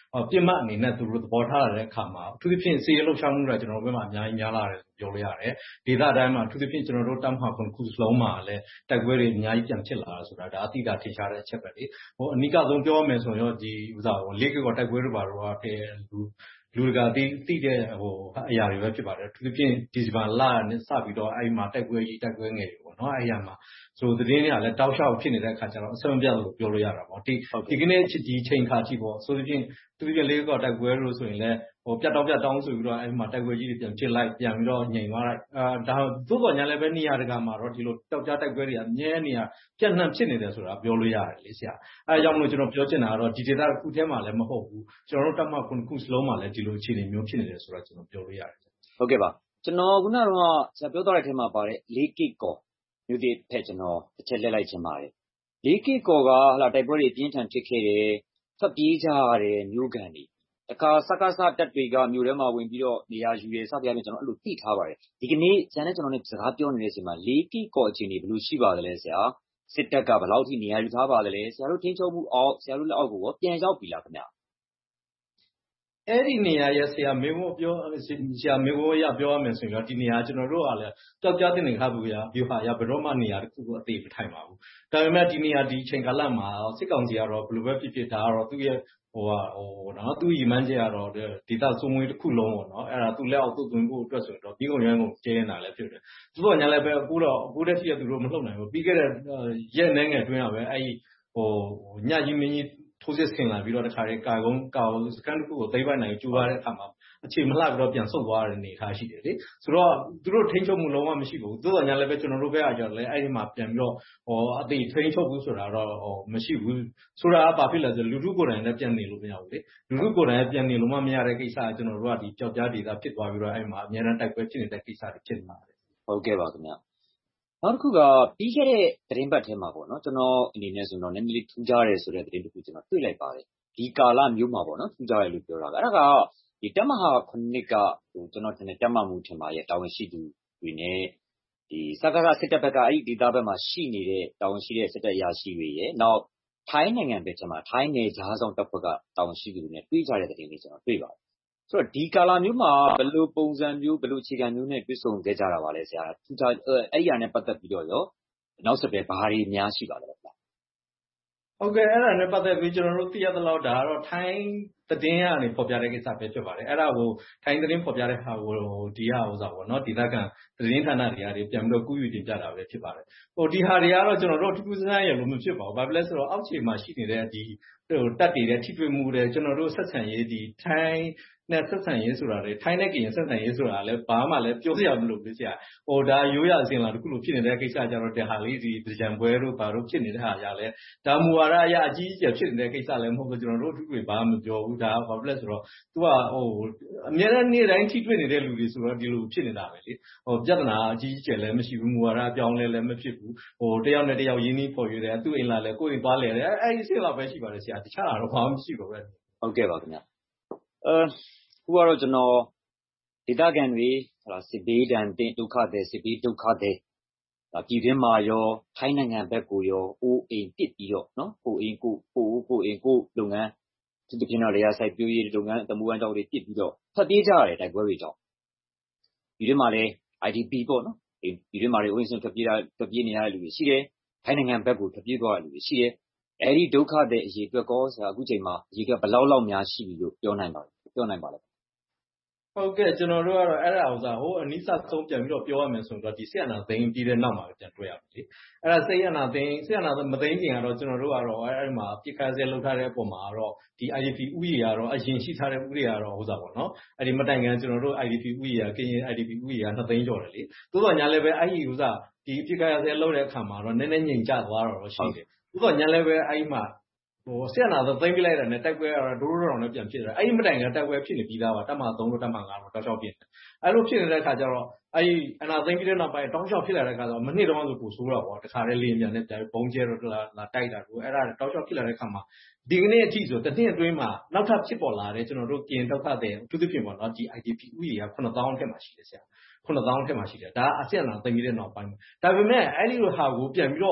Speaker 15: ပြစ်မှတ်အနေနဲ့သူတို့သဘောထားတဲ့အခါမှာအထူးသဖြင့်စီးရဲလှုပ်ရှားမှုတွေကျွန်တော်တို့ဘက်မှာအများကြီးများလာတယ်ပြောလို့ရတယ်ဒေသတိုင်းမှာအထူးသဖြင့်ကျွန်တော်တို့တမဟာခုခုလုံးမှာလည်းတိုက်ပွဲတွေအများကြီးပြန်ဖြစ်လာတာဆိုတာဒါအတိအကျထင်ရှားတဲ့အချက်ပဲလေအနိကဆုံးပြောရမယ်ဆိုရင်ဒီဥစားလေးကောတိုက်ပွဲတွေပါတော့လူတကာတိတဲ့အရာတွေပဲဖြစ်ပါတယ်သူဖြင့်ဒီဇင်ဘာလနဲ့စပြီးတော့အဲ့မှာတိုက်ပွဲကြီးတိုက်ပွဲငယ်တွေပေါ့နော်အဲ့ရမှာဆိုသတင်းတွေကလည်းတောက်လျှောက်ဖြစ်နေတဲ့အခါကျတော့အဆက်မပြတ်လို့ပြောလို့ရတာပေါ့ဒီကနေ့ဒီချိန်ခါကြည့်ပေါ့ဆိုဖြင့်သူဖြင့်လေးကောတိုက်ပွဲလို့ဆိုရင်လည်းပြတ်တောင်းဆိုပြီးတော့အဲ့မှာတိုက်ပွဲကြီးတွေပြန်ဖြစ်လိုက်ပြန်ပြီးတော့ငြိမ်သွားလိုက်ဒါသို့တော်ညာလည်းပဲနေရာတကာမှာတော့ဒီလိုတောက်ကြတိုက်ပွဲတွေအမြဲနေရာပြန့်နှံ့ဖြစ်နေတယ်ဆိုတာပြောလို့ရတယ်လေဆရာအဲကြောင့်မလို့ကျွန်တော်ပြောချင်တာကတော့ဒီဒေတာတစ်ခုထဲမှာလည်းမဟုတ်ဘူးကျွန်တော်တို့တမခုခုစလုံးမှာလည်းဒီလိုအခြေအနေမျိုးဖြစ်နေတယ်ဆိုတာကျွန်တော်ပြောလို့ရတယ်
Speaker 22: ဟုတ်ကဲ့ပါကျွန်တော်ခုနကတော့ဆရာပြောသွားတဲ့အထဲမှာပါတဲ့၄ကိကောမြို့တိဖက်ကျွန်တော်တစ်ချက်လက်လိုက်ခြင်းပါတယ်၄ကိကောကဟလာတိုက်ပွဲတွေပြင်းထန်ဖြစ်ခဲ့တယ်ထွက်ပြေးကြရတယ်မြို့ကန်တွေတခါစကားစတက်တွေကမြို့ထဲမှာဝင်ပြီးတော့နေရာယူရဲစပြားနဲ့ကျွန်တော်အဲ့လိုသိထားပါတယ်ဒီကနေ့ဇန်နဲ့ကျွန်တော်နဲ့စကားပြောနေတဲ့အချိန်မှာ၄ကိကောအခြေအနေဘယ်လိုရှိပါသလဲဆရာစစ်တပ်ကဘယ်လောက်ထိနေရာယူထားပါသလဲဆရာတို့ထိန်းချုပ်မှုအောက်ဆရာတို့လက်အောက်ကိုပြန်ရောက်ပြီလားခင်ဗျ
Speaker 15: အဲ့ဒီနေရာရဲ့ဆရာမေမိုးပြောဆရာမေမိုးရပြောရမယ်ဆိုရင်တော့ဒီနေရာကျွန်တော်တို့ကလည်းကြောက်ကြတဲ့နေခါဘူးဗျာဘယ်တော့မှနေရာတစ်ခုကိုအသေးမထိုင်ပါဘူးဒါပေမဲ့ဒီနေရာဒီချိန်ကာလမှာစစ်ကောင်စီကတော့ဘယ်လိုပဲဖြစ်ဒါကတော့သူ့ရဲ့နော်သူ့ရီမန်းချက်ကတော့ဒေတာစုံမွေးတစ်ခုလုံးပေါ့နော်အဲ့ဒါသူ့လက်အောက်သူ့သွင်းဖို့အတွက်ဆိုတော့ပြီးကုန်ရန်ကုန်ကျဲနေတာလည်းဖြစ်တယ်သူတို့ညာလည်းပဲအခုတည်းရှိရသူတို့မလှုပ်နိုင်ဘူးပြီးခဲ့တဲ့ရက်နေငယ်အတွင်းကပဲအဲ့ညကြီးမင်းကြီးထိုးစစ်ဆင်လာပြီးတော့တခါတည်းကာစကန်တစ်ခုကိုသိမ်းပိုက်နိုင်ကျူလာတဲ့အခါမှာအခြေမလှပြီးတော့ပြန်ဆုတ်သွားတဲ့အနေထားရှိတယ်လေဆိုတော့သူတို့ထိန်းချုပ်မှုလုံးဝမရှိဘူးသို့တော်ညာလည်းပဲကျွန်တော်တို့ဘက်ကကြတော့လေအဲ့ဒီမှာပြန်ပြီးတော့အသေးထိန်းချုပ်ဘူးဆိုတာတော့မရှိဘူးဆိုတာကဘာဖြစ်လဲဆိုလူထုကိုယ်တိုင်လည်းပြန်နေလို့မရဘူးလေလူထုကိုယ်တိုင်ပြန်နေလို့မရတဲ့ကိစ္စကကျွန်တော်တို့ကဒီကြောက်ကြားဒေတာဖြစ်သွားပြီးတော့အဲ့မှာအများအားတိုက်ပွဲဖြစ်နေတဲ့ကိစ္စတွေဖြစ်နေပါတယ်
Speaker 22: ဟုတ်ကဲ့ပါခင်ဗျနောက်တစ်ခုကပြီးခဲ့တဲ့သတင်းပတ်ထဲမှာပေါ့နော်ကျွန်တော်အနေနဲ့ဆိုတော့နည်းနည်းလေးထူးခြားတယ်ဆိုတဲ့သတင်းတစ်ခုကျွန်တော်တွေ့လိုက်ပါတယ်ဒီကာလမျိုးမှာပေါ့နော်ထူးခြားတယ်လို့ပြောတာအဲ့ဒါကဒီတပ်မဟာ9ကကျွန်တော်ထင်တယ်တပ်မမှုထင်ပါရဲ့တာဝန်ရှိသူတွေနဲ့ဒီစကားစစ်တပ်ဘက်ကအဲ့ဒီဒေသဘက်မှာရှိနေတဲ့တာဝန်ရှိတဲ့စစ်တပ်အရာရှိတွေရဲ့နောက်ထိုင်းနိုင်ငံဘက်မှာထိုင်းနယ်ကြားဆောင်တပ်ဖွဲ့ကတာဝန်ရှိသူတွေနဲ့တွေ့ကြတဲ့သတင်းလေးကျွန်တော်တွေ့ပါတယ်ဆိုတော့ဒီကာလမျိုးမှာဘယ်လိုပုံစံမျိုးဘယ်လိုအခြေခံမျိုးနဲ့တွေ့ဆုံခဲ့ကြတာပါလဲဆရာထူးခြားအဲ့ဒီအရာနဲ့ပတ်သက်ပြီးတော့ရောနောက်ဆက်တွဲဘာတွေများရှိပါလဲဗျာ
Speaker 15: ဟုတ်ကဲ့အဲ့ဒါနဲ့ပတ်သက်ပြီးကျွန်တော်တို့သိရသလောက်ဒါကတော့ထိုင်းသတင်းကနေဖော်ပြတဲ့ကိစ္စပဲဖြစ်ပါတယ်အဲ့ဒါကိုထိုင်းသတင်းဖော်ပြတဲ့ဟာကိုဒီဟာဥစားပေါ့နော်ဒေသခံသတင်းဌာနတွေပြန်ပြီးတော့ကူးယူတင်ပြတာပဲဖြစ်ပါတယ်ဒီဟာတွေကတော့ကျွန်တော်တို့ထူးထူးဆန်းဆန်းရလို့မဖြစ်ပါဘူးဘာဖြစ်လဲဆိုတော့အောက်ခြေမှာရှိနေတဲ့ဒီတက်တွေတဲ့ထိတွေ့မှုတွေကျွန်တော်တို့ဆက်ဆံရေးဒီထိုင်းနဲ့ဆက်ဆံရေးဆိုတာလေထိုင်းနဲ့ကရင်ဆက်ဆံရေးဆိုတာလည်းဘာမှလည်းပြောရမလို့ပြဆရာဒါရိုးရအစဉ်လာတခုလိုဖြစ်နေတဲ့ကိစ္စကြတော့တဟာလေးဒီကြံပွဲတို့ဘာတို့ဖြစ်နေတဲ့ဟာကြလဲဒါမူဝါဒအရအကြီးအကျယ်ဖြစ်နေတဲ့ကိစ္စလည်းမဟုတ်ဘူးကျွန်တော်တို့အထူးတွေဘာမှမပြောဘူးဒါဘာဖြစ်လဲဆိုတော့သူကအများနဲ့နေ့တိုင်းထိတွေ့နေတဲ့လူတွေဆိုတော့ဒီလိုဖြစ်နေတာပဲလေပြဿနာအကြီးအကျယ်လည်းမရှိဘူးမူဝါဒအပြောင်းလဲလည်းမဖြစ်ဘူးတယောက်နဲ့တယောက်ရင်းနှီးဖော်ရွေတယ်သူ့အိမ်လာလဲကိုယ်အိမ်သွားလဲတယ်အဲ့ဒီစိတ်လောက်ပဲရှိပါတယ်ဆရာတခြားတာတော့ဘာမှမရှိတော့ပဲ
Speaker 22: ဟုတ်ကဲ့ပါခင်ဗျခုကတော့ကျွန်တော်ဒေသခံတွေစစ်ဘေးဒဏ်တင်ဒုက္ခတွေစစ်ဘေးဒုက္ခတွေပြည်တွင်းမှာရောထိုင်းနိုင်ငံဘက်ကိုရောအိုးအိမ်ပစ်ပြီးတော့နော်ကိုအိမ်ကိုလုပ်ငန်းဒီပြင်းတော့လေဆိုင်ပြိုးရေးလုပ်ငန်းတမူအန်းကြောင့်တွေပစ်ပြီးတော့ဖတ်ပြေးကြရတယ်တိုက်ပွဲတွေကြောင့်ပြည်တွင်းမှာလည်း IDP ပေါ့နော်ပြည်တွင်းမှာလည်းအိုးအိမ်ဆုံးထွက်ပြေးနေရတဲ့လူတွေရှိတယ်ထိုင်းနိုင်ငံဘက်ကိုထွက်ပြေးသွားတဲ့လူတွေရှိတယ်အဲ့ဒီဒုက္ခတွေအရေးအတွက်ကောဆရာအခုချိန်မှာအရေးကဘယ်လောက်များရှိပြီလို့ပြောနိုင်ပါလဲ
Speaker 15: ဟုတ်ကဲ့ကျွန်တော်တို့ကတော့အဲ့ဒါဥစားအနိစ္စဆုံးပြန်ပြီးတော့ပြောရမယ်ဆိုတော့ဒီဆီယနာသိန်းပြီးတဲ့နောက်မှာပြန်တွေ့ရမယ်လေအဲ့ဒါဆီယနာမသိန်းခင်ကတော့ကျွန်တော်တို့ကတော့အဲ့မှာပြစ်ခတ်ဆဲလောက်ထားတဲ့အပေါ်မှာတော့ဒီ IDP ဥယျာကတော့အရင်ရှိထားတဲ့ဥတွေကတော့ဥစားပေါ့နော်အဲ့ဒီမတိုင်ခင်ကျွန်တော်တို့ IDP ဥယျာကရင် IDP ဥယျာ2သိန်းကျော်တယ်လေသို့တော်ညာလည်းပဲအဲ့ဒီဥစားဒီပြစ်ခတ်ဆဲလောက်တဲ့အခါမှာတော့နည်းနည်းငြိမ်ကျသွားတော့ရှိတယ်သို့တော်ညာလည်းပဲအဲ့မှာဆီယနာသိန်းပြလိုက်တာနဲ့တိုက်ပွဲကတော့ဒိုးတော်နဲ့ပြန်ဖြစ်တယ်အဲ့ဒီမတိုင်ခင်တိုက်ပွဲဖြစ်နေပြီးသားပါတပ်မ3လို့တပ်မ5လို့တောက်လျှောက်ဖြစ်တယ်အဲ့လိုဖြစ်နေတဲ့အခါကျတော့အဲ့ဒီအနာသိန်းပြီးတဲ့နောက်ပိုင်းတောက်လျှောက်ဖြစ်လာတဲ့အခါကျတော့မနစ်တော့ဆိုပိုဆိုးတာပေါ့တခါတည်းလေးမြန်နဲ့ပုံကျဲတော့လာတိုက်တာကိုအဲ့ဒါတောက်လျှောက်ဖြစ်လာတဲ့အခါမှာဒီကနေ့အထိဆိုတစ်နှစ်အတွင်းမှာနောက်ထပ်ဖြစ်ပေါ်လာတဲ့ကျွန်တော်တို့ကရင်ဒုက္ခတွေအထူးသဖြင့်ပေါ့နော်ဒီ IDP ဥယျာ9000ထက်မှရှိတယ်ဆရာ9000ထက်မှရှိတယ်ဒါအဆီယနာသိန်းပြီးတဲ့နောက်ပိုင်းဒါပေမဲ့အဲ့ဒီလိုဟာကိုပြန်ပြီးတော့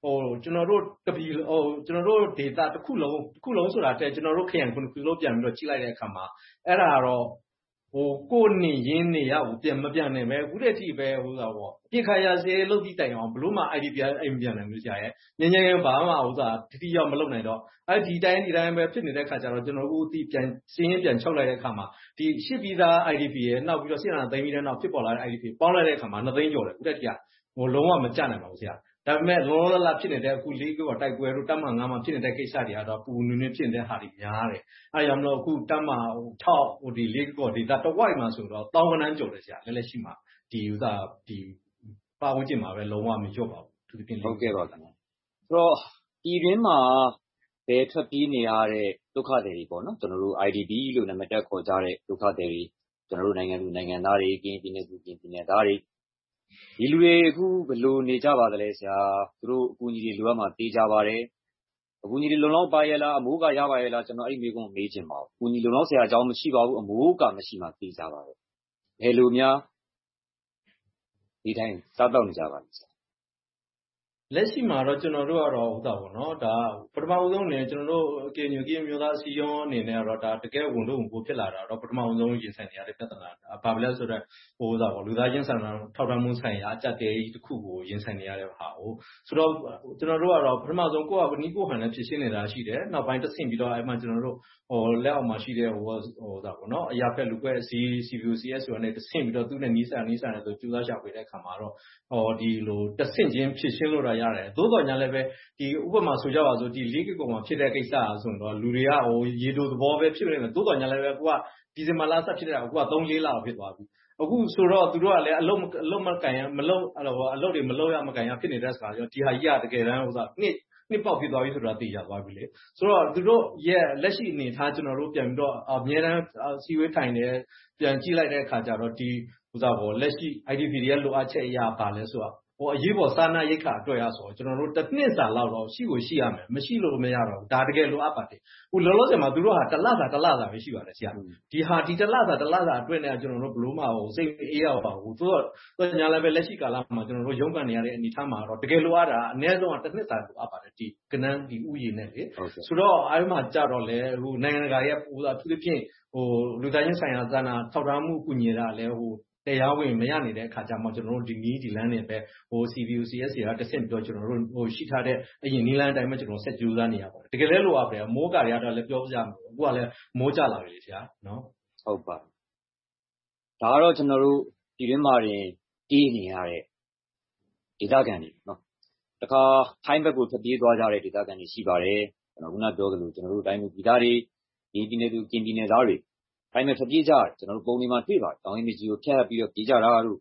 Speaker 15: ကျွန်တော်တို့တပီကျွန်တော်တို့ဒေတာတစ်ခုလုံးဆိုတာတဲ့ကျွန်တော်တို့ခရိုင်ခုလို့ပြန်ပြီးတော့ကြည့်လိုက်တဲ့အခါမှာအဲ့ဒါတော့ကိုနေရင်းနေရကိုမပြန်နိုင်ပဲအခုတည်းထိပဲဟိုပေါ့ပြစ်ခါရစေလို့ပြီးတိုင်အောင်ဘလို့မှ IDP အိမ်ပြန်နိုင်လို့ကြာရဲ့ငြင်းဘာမှတိရောက်မလုပ်နိုင်တော့အဲ့ဒီတိုင်းပဲဖြစ်နေတဲ့ခါကျတော့ကျွန်တော်တို့ဒီပြန်စင်းပြန်ချုပ်လိုက်တဲ့အခါမှာဒီရှစ်ပြီးသား IDP ရဲ့နောက်ပြီးတော့စစ်အာဏာသိမ်းပြီးတဲ့နောက်ဖြစ်ပေါ်လာတဲ့ IDP ပေါင်းလိုက်တဲ့အခါမှာ2သိန်းကျော်တယ်အခုတည်းထိလုံးဝမကြနိုင်ပါဘူးဆရာဒါပေမဲ့လောလောလတ်ဖြစ်နေတဲ့အခုလေးကိုတိုက်ပွဲတို့တမန်9မှာဖြစ်နေတဲ့ကိစ္စတွေကတော့ပူနွေးနွေးဖြစ်နေတဲ့ဟာတွေများတယ်။အဲကြောင့်မလို့အခုတမန်6ဒီလေးကိုဒီတဝိုက်မှာဆိုတော့တောင်းကနန်းကြုံတယ်ဆရာလက်ရှိမှာဒီပါဝင်ကျင်မှာပဲလုံးဝမလျော့ပါဘူးသူပြင်
Speaker 22: ဟုတ်ကဲ့ပါခင်ဗျာ။ဆိုတော့ဒီတွင်မှာဘယ်ထွက်ပြေးနေရတဲ့ဒုက္ခတွေပေါ့နော်ကျွန်တော်တို့ IDP လို့နာမည်တက်ခေါ်ကြတဲ့ဒုက္ခတွေကျွန်တော်တို့နိုင်ငံသူနိုင်ငံသားတွေကင်းပြည်နယ်သူကင်းပြည်နယ်သားတွေဒီလူတွေအခုဘယ်လိုနေကြပါသလဲဆရာသူတို့အကူအညီတွေလိုအပ်မှတေးကြပါတယ်အကူအညီတွေလုံလောက်ပါရဲ့လားအမိုးကရပါရဲ့လားကျွန်တော်အဲ့ဒီမေးခွန်းမေးချင်ပါဘူးအကူအညီလုံလောက်ဆရာအကြောင်းမရှိပါဘူးအမိုးကမရှိမှတေးကြပါတယ်ဘယ်လိုများဒီတိုင်းစားတော့နေကြပါလဲဆရာ
Speaker 15: လက်ရှိမှာတော့ကျွန်တော်တို့ကတော့ဟုတ်တာပေါ့နော်ဒါပထမဆုံးအနေနဲ့ကျွန်တော်တို့KNUမျိုးသားစီယောအနေနဲ့ကတော့ဒါတကယ်ဝန်ပိုဖြစ်လာတာတော့ပထမဆုံးရင်ဆိုင်နေရတဲ့ပြဿနာဘာပဲလဲဆိုတော့ဟုတ်တာပေါ့လူသားချင်းစာနာထောက်ထားမှုဆိုင်ရာအကြက်တဲကြီးတစ်ခုကိုရင်ဆိုင်နေရတဲ့ဟာကိုဆိုတော့ကျွန်တော်တို့ကတော့ပထမဆုံးကိုယ့်ဟာနီးကိုယ့်ဟန်နဲ့ဖြစ်ရှင်းနေတာရှိတယ်နောက်ပိုင်းတစ်ဆင့်ပြီးတော့အဲ့မှာကျွန်တော်တို့လက်အောက်မှာရှိတဲ့ဟိုတာပေါ့နော်အရာဖက်လူကွဲ CVCS ဆိုတဲ့တစ်ဆင့်ပြီးတော့သူ့နဲ့နီးစပ်နဲ့ဆိုကျူးသားရှာဖွေတဲ့အခါမှာတော့ဒီလိုတစ်ဆင့်ချင်းဖြစ်ရှင်းလို့ရတယ်သို့တော်ညာလည်းပဲဒီဥပမာဆိုကြပါစို့ဒီလေးကိကုံမှာဖြစ်တဲ့ကိစ္စဆိုရင်တော့လူတွေကရေတိုသဘောပဲဖြစ်နေတယ်သို့တော်ညာလည်းပဲကိုကဒီဇင်ဘာလဆက်ဖြစ်တဲ့အခုက3-4လဖြစ်သွားပြီအခုဆိုတော့သူတို့ကလည်းအလုံးမကန်ရမလုံးအလုပ်တွေမလုပ်ရမကန်ရဖြစ်နေတဲ့ဆိုတာကြောင့်ဒီဟာကြီးကတကယ်တမ်းနှစ်ပေါက်ဖြစ်သွားပြီဆိုတာသိရသွားပြီလေဆိုတော့သူတို့ရဲ့လက်ရှိအနေထားကျွန်တော်တို့ပြန်ပြီးတော့အများတန်းစီဝေးထိုင်တယ်ပြန်ကြည့်လိုက်တဲ့အခါကျတော့ဒီလက်ရှိ IDP တွေရဲ့လိုအပ်ချက်အရာပါလဲဆိုတော့အရေးပေါ်စာနာရိက္ခာအတွက်ရဆိုကျွန်တော်တို့တစ်နှစ်စာလောက်တော့ရှိရမယ်မရှိလို့မရတော့ဘူးဒါတကယ်လိုအပ်ပါတယ်ဟိုလောလောဆယ်မှာသူတို့ဟာတစ်လစာပဲရှိပါတယ်ဆရာဒီဟာဒီတစ်လစာအတွက်နဲ့ကျွန်တော်တို့ဘလို့မှစိတ်အေးရပါဘူးသူတို့ညာလည်းပဲလက်ရှိကာလမှာကျွန်တော်တို့ရုန်းကန်နေရတဲ့အနေအထားမှာတော့တကယ်လိုအပ်တာအနည်းဆုံးတစ်နှစ်စာလိုအပ်ပါတယ်ဒီကနန်းဒီဥယျာဉ်နဲ့လေဆိုတော့အဲ့မှာကြတော့လေဟိုနိုင်ငံတကာရဲ့သူတို့ဖြင့်လူသားချင်းဆိုင်ရာစာနာထောက်ထားမှုကူညီတာလည်းတရားဝင်မရနေတဲ့အခါကျမှကျွန်တော်တို့ဒီနည်းဒီလမ်းတွေပဲCVCS ကတစ်ဆင့်ပြောကျွန်တော်တို့ရှိထားတဲ့အရင်နည်းလမ်းအတိုင်းပဲကျွန်တော်ဆက်ကြိုးစားနေရပါတယ်တကယ်လဲလိုအပ်တယ်မိုးကာတွေကတော့လည်းပြောပြရမှာအခုကလည်းမိုးကြလာပြီလေဆရာနော်
Speaker 22: ဟုတ်ပါဒါကတော့ကျွန်တော်တို့ဒီတွင်မှာတင်တီးနေရတဲ့ဒေသခံတွေနော်တခါထိုင်းဘက်ကိုထွက်ပြေးသွားကြတဲ့ဒေသခံတွေရှိပါတယ်ကျွန်တော်ခုနပြောသလိုကျွန်တော်တို့တိုင်းပြည်သားတွေဒီပြည်နယ်သူကင်းပြည်နယ်သားတွေထိုင်းဘက်ထွက်ပြေးကြတယ်ကျွန်တော်တို့ပုံတွေမှာတွေ့ပါတယ်တောင်ရင်ကြီးကိုဖျက်ပြီးတော့ပြေးကြတာတို့